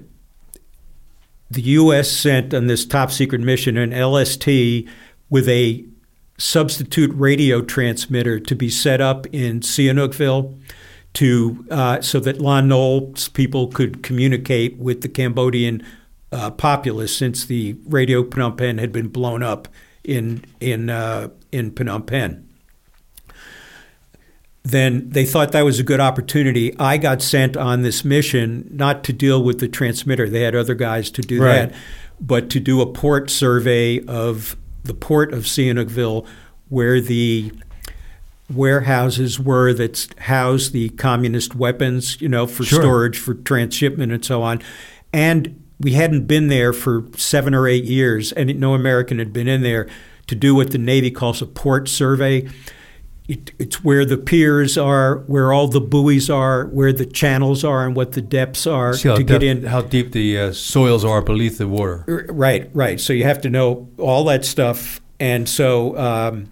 Speaker 4: the U S sent on this top secret mission an L S T with a substitute radio transmitter to be set up in Sihanoukville, to uh, so that Lon Nol's people could communicate with the Cambodian uh, populace, since the Radio Phnom Penh had been blown up in in uh, in Phnom Penh. Then they thought that was a good opportunity. I got sent on this mission not to deal with the transmitter. They had other guys to do
Speaker 3: right.
Speaker 4: that, but to do a port survey of the port of Sihanoukville, where the warehouses were that housed the communist weapons, you know, for
Speaker 3: sure.
Speaker 4: storage, for transshipment and so on. And we hadn't been there for seven or eight years, and no American had been in there to do what the Navy calls a port survey. It, it's where the piers are, where all the buoys are, where the channels are, and what the depths are
Speaker 3: See how
Speaker 4: to
Speaker 3: depth,
Speaker 4: get in.
Speaker 3: How deep the uh, soils are beneath the water.
Speaker 4: Right, right. So you have to know all that stuff. And so um,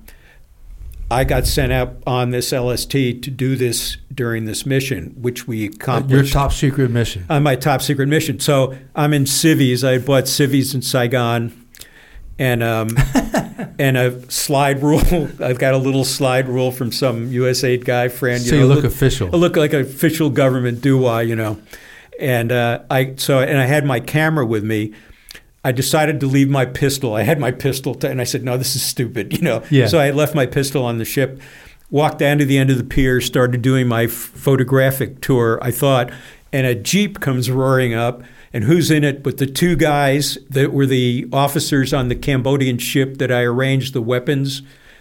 Speaker 4: I got sent out on this L S T to do this during this mission, which we accomplished.
Speaker 3: Your top secret mission.
Speaker 4: On my top secret mission. So I'm in civvies. I bought civvies in Saigon, and um, and a slide rule. I've got a little slide rule from some U S A I D guy friend.
Speaker 3: So
Speaker 4: you,
Speaker 3: you
Speaker 4: know,
Speaker 3: look, look official.
Speaker 4: I look like an official government doo-wah, you know. And uh, I so and I had my camera with me. I decided to leave my pistol. I had my pistol, t- and I said, no, this is stupid, you know.
Speaker 3: Yeah.
Speaker 4: So I left my pistol on the ship, walked down to the end of the pier, started doing my f- photographic tour, I thought, and a Jeep comes roaring up, and who's in it but the two guys that were the officers on the Cambodian ship that I arranged the weapons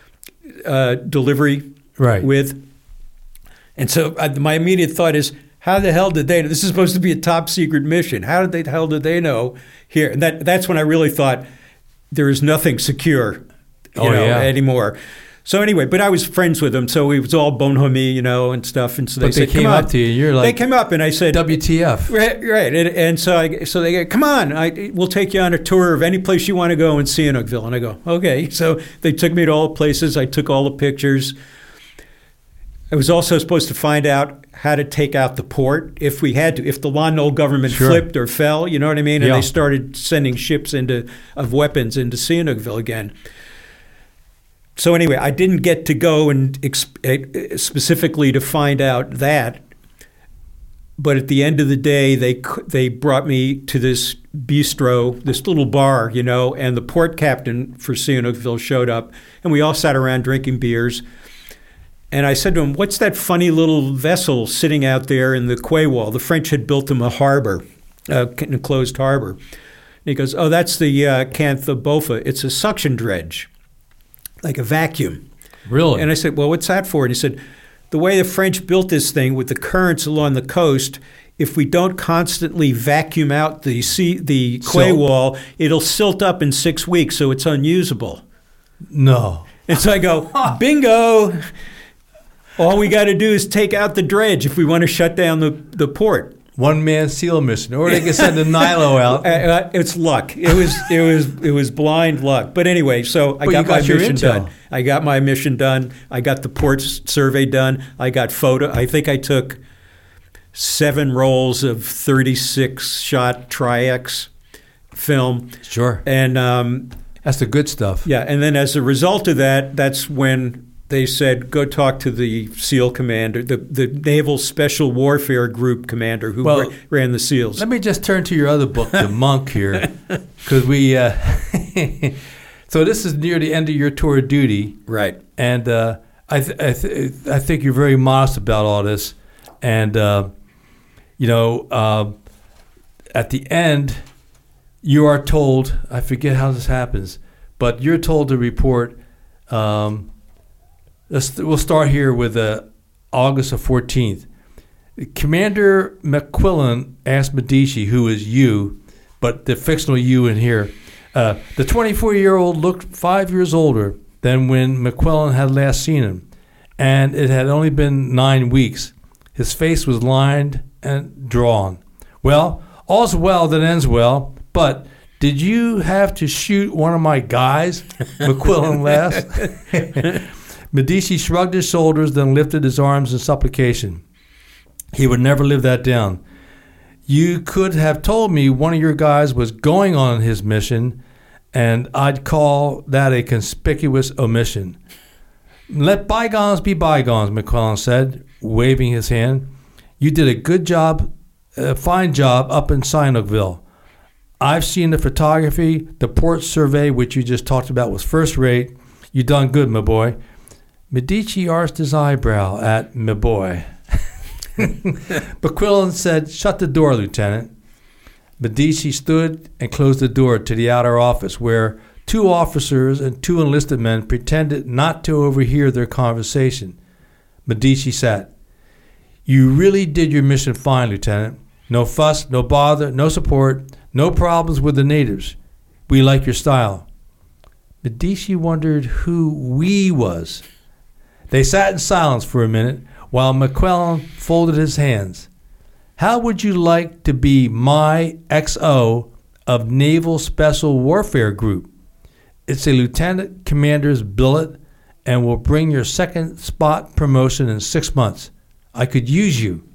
Speaker 4: uh, delivery
Speaker 3: right.
Speaker 4: with. And so uh, my immediate thought is, how the hell did they know? This is supposed to be a top secret mission. How did they, the hell did they know here? And that that's when I really thought there is nothing secure, you
Speaker 3: oh,
Speaker 4: know,
Speaker 3: yeah.
Speaker 4: anymore. So anyway, but I was friends with them, so it was all bonhomie, you know, and stuff. And so they
Speaker 3: but
Speaker 4: said,
Speaker 3: they came
Speaker 4: come
Speaker 3: up
Speaker 4: on.
Speaker 3: to you, and you're like,
Speaker 4: they came up, and I said,
Speaker 3: W T F.
Speaker 4: Right, right. And, and so I, so they go, come on, I, we'll take you on a tour of any place you want to go in Sihanoukville. And I go, okay. So they took me to all the places. I took all the pictures. I was also supposed to find out how to take out the port if we had to, if the Lon Nol government
Speaker 3: Sure.
Speaker 4: flipped or fell, you know what I mean? And
Speaker 3: Yeah.
Speaker 4: they started sending ships into of weapons into Sihanoukville again. So anyway, I didn't get to go and exp- specifically to find out that. But at the end of the day, they they brought me to this bistro, this little bar, you know, and the port captain for Sihanoukville showed up, and we all sat around drinking beers. And I said to him, "What's that funny little vessel sitting out there in the quay wall?" The French had built them a harbor, uh, an enclosed harbor. And he goes, "Oh, that's the uh, Cantha Bofa. It's a suction dredge, like a vacuum."
Speaker 3: Really?
Speaker 4: And I said, "Well, what's that for?" And he said, "The way the French built this thing with the currents along the coast, if we don't constantly vacuum out the sea, the quay
Speaker 3: Silt.
Speaker 4: wall, it'll silt up in six weeks, so it's unusable."
Speaker 3: No.
Speaker 4: And so I go, bingo! All we got to do is take out the dredge if we want to shut down the, the port.
Speaker 3: One man seal mission, or they can send the Nilo out.
Speaker 4: Uh, uh, it's luck. It was it was it was blind luck. But anyway, so I
Speaker 3: But
Speaker 4: got,
Speaker 3: you got
Speaker 4: my
Speaker 3: your
Speaker 4: mission
Speaker 3: intel.
Speaker 4: done. I got my mission done. I got the port s- survey done. I got photo. I think I took seven rolls of thirty-six shot Tri-X film.
Speaker 3: Sure.
Speaker 4: And um,
Speaker 3: That's the good stuff.
Speaker 4: yeah, and then as a result of that, that's when they said, go talk to the SEAL commander, the, the Naval Special Warfare Group commander who
Speaker 3: Well,
Speaker 4: ra- ran the SEALs.
Speaker 3: Let me just turn to your other book, The Monk, here, because we. Uh, so this is near the end of your tour of duty,
Speaker 4: Right.
Speaker 3: and uh, I th- I, th- I think you're very modest about all this, and uh, you know, uh, at the end, you are told. I forget how this happens, but you're told to report. Um, let's, we'll start here with uh, August the fourteenth. Commander McQuillan asked Medici, who is you, but the fictional you in here, uh, the twenty-four-year-old looked five years older than when McQuillan had last seen him, and it had only been nine weeks. His face was lined and drawn. Well, all's well that ends well, but did you have to shoot one of my guys? McQuillan laughed. Medici shrugged his shoulders, then lifted his arms in supplication. He would never live that down. You could have told me one of your guys was going on his mission, and I'd call that a conspicuous omission. Let bygones be bygones, McClellan said, waving his hand. You did a good job, a fine job up in Sihanoukville. I've seen the photography, the port survey, which you just talked about, was first rate. You done good, my boy. Medici arched his eyebrow at my boy. McQuillan said, shut the door, Lieutenant. Medici stood and closed the door to the outer office where two officers and two enlisted men pretended not to overhear their conversation. Medici sat. You really did your mission fine, Lieutenant. No fuss, no bother, no support, no problems with the natives. We like your style. Medici wondered who we was. They sat in silence for a minute while McClellan folded his hands. How would you like to be my X O of Naval Special Warfare Group? It's a lieutenant commander's billet and will bring your second spot promotion in six months. I could use you.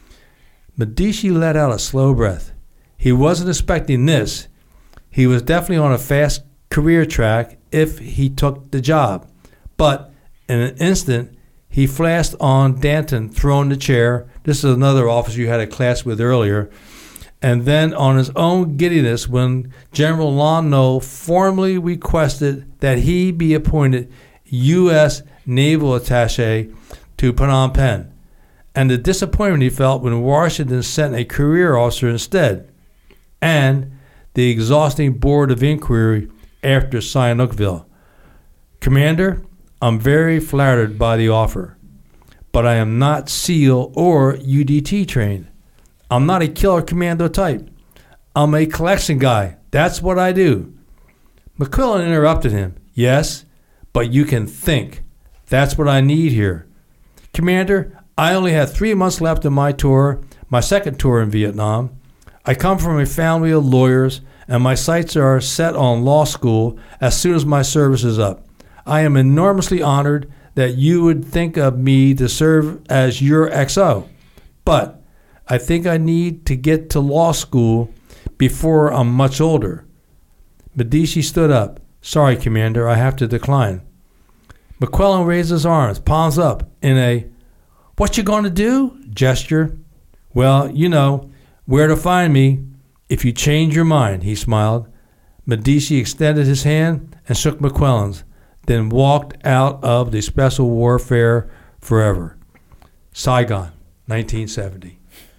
Speaker 3: Medici let out a slow breath. He wasn't expecting this. He was definitely on a fast career track if he took the job. But in an instant, he flashed on Danton throwing the chair. This is another officer you had a class with earlier. And then on his own giddiness when General Lon Nol formally requested that he be appointed U S Naval Attaché to Phnom Penh, and the disappointment he felt when Washington sent a career officer instead, and the exhausting board of inquiry after Sihanoukville. Commander, I'm very flattered by the offer, but I am not SEAL or U D T trained. I'm not a killer commando type. I'm a collection guy. That's what I do. McQuillan interrupted him. Yes, but you can think. That's what I need here. Commander, I only have three months left in my tour, my second tour in Vietnam. I come from a family of lawyers, and my sights are set on law school as soon as my service is up. I am enormously honored that you would think of me to serve as your X O. But I think I need to get to law school before I'm much older. Medici stood up. Sorry, Commander, I have to decline. McClellan raised his arms, palms up, in a, what you going to do? gesture. Well, you know, where to find me if you change your mind, he smiled. Medici extended his hand and shook McClellan's, then walked out of the special warfare forever. Saigon, nineteen seventy.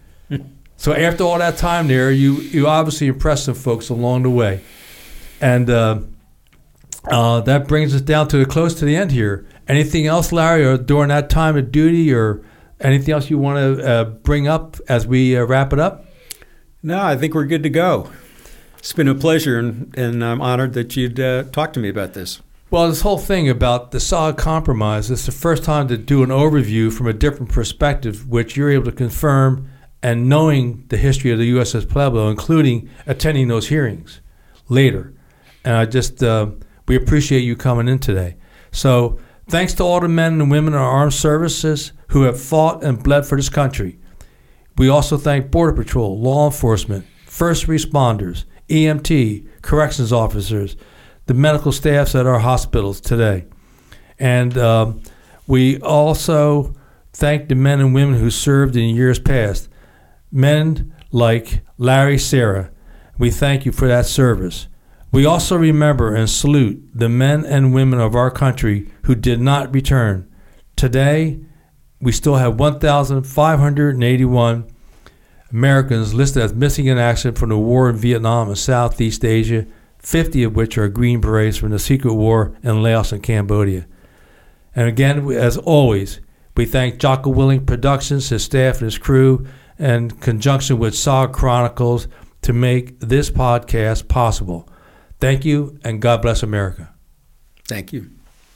Speaker 3: So after all that time there, you, you obviously impressed some folks along the way. And uh, uh, that brings us down to the close to the end here. Anything else, Larry, or during that time of duty, or anything else you want to uh, bring up as we uh, wrap it up?
Speaker 4: No, I think we're good to go. It's been a pleasure, and, and I'm honored that you'd uh, talk to me about this.
Speaker 3: Well, this whole thing about the solid compromise, it's the first time to do an overview from a different perspective, which you're able to confirm, and knowing the history of the U S S Pueblo, including attending those hearings later. And I just, uh, we appreciate you coming in today. So thanks to all the men and women in our armed services who have fought and bled for this country. We also thank Border Patrol, law enforcement, first responders, E M T, corrections officers, the medical staffs at our hospitals today. And um, we also thank the men and women who served in years past. Men like Larry Serra, we thank you for that service. We also remember and salute the men and women of our country who did not return. Today, we still have one thousand five hundred eighty-one Americans listed as missing in action from the war in Vietnam and Southeast Asia, fifty of which are Green Berets from the secret war in Laos and Cambodia. And again, as always, we thank Jocko Willing Productions, his staff and his crew, in conjunction with Saga Chronicles to make this podcast possible. Thank you, and God bless America.
Speaker 4: Thank you.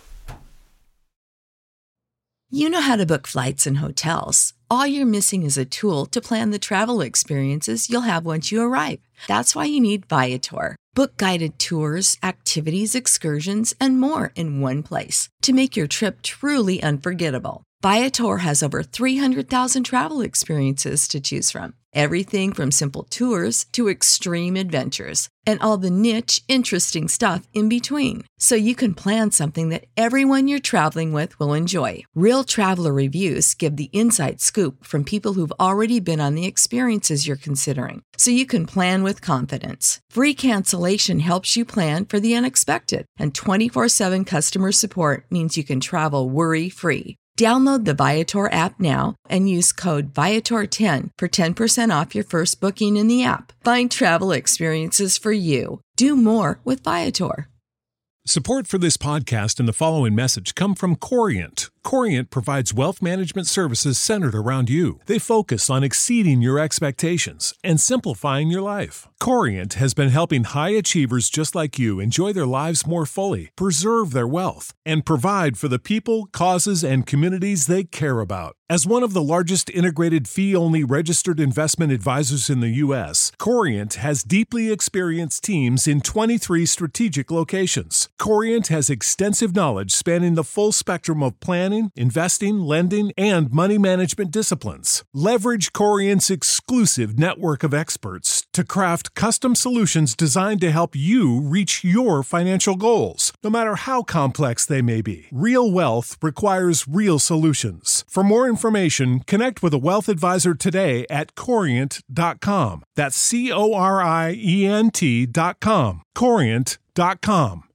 Speaker 2: You know how to book flights and hotels. All you're missing is a tool to plan the travel experiences you'll have once you arrive. That's why you need Viator. Book guided tours, activities, excursions, and more in one place to make your trip truly unforgettable. Viator has over three hundred thousand travel experiences to choose from. Everything from simple tours to extreme adventures and all the niche, interesting stuff in between. So you can plan something that everyone you're traveling with will enjoy. Real traveler reviews give the inside scoop from people who've already been on the experiences you're considering. So you can plan with confidence. Free cancellation helps you plan for the unexpected. And twenty-four seven customer support means you can travel worry-free. Download the Viator app now and use code Viator ten for ten percent off your first booking in the app. Find travel experiences for you. Do more with Viator.
Speaker 6: Support for this podcast and the following message come from Corient. Corient provides wealth management services centered around you. They focus on exceeding your expectations and simplifying your life. Corient has been helping high achievers just like you enjoy their lives more fully, preserve their wealth, and provide for the people, causes, and communities they care about. As one of the largest integrated fee-only registered investment advisors in the U S, Corient has deeply experienced teams in twenty-three strategic locations. Corient has extensive knowledge spanning the full spectrum of planning, investing, lending, and money management disciplines. Leverage Corient's exclusive network of experts to craft custom solutions designed to help you reach your financial goals, no matter how complex they may be. Real wealth requires real solutions. For more information, connect with a wealth advisor today at corient dot com. That's C O R I E N T dot com. corient dot com.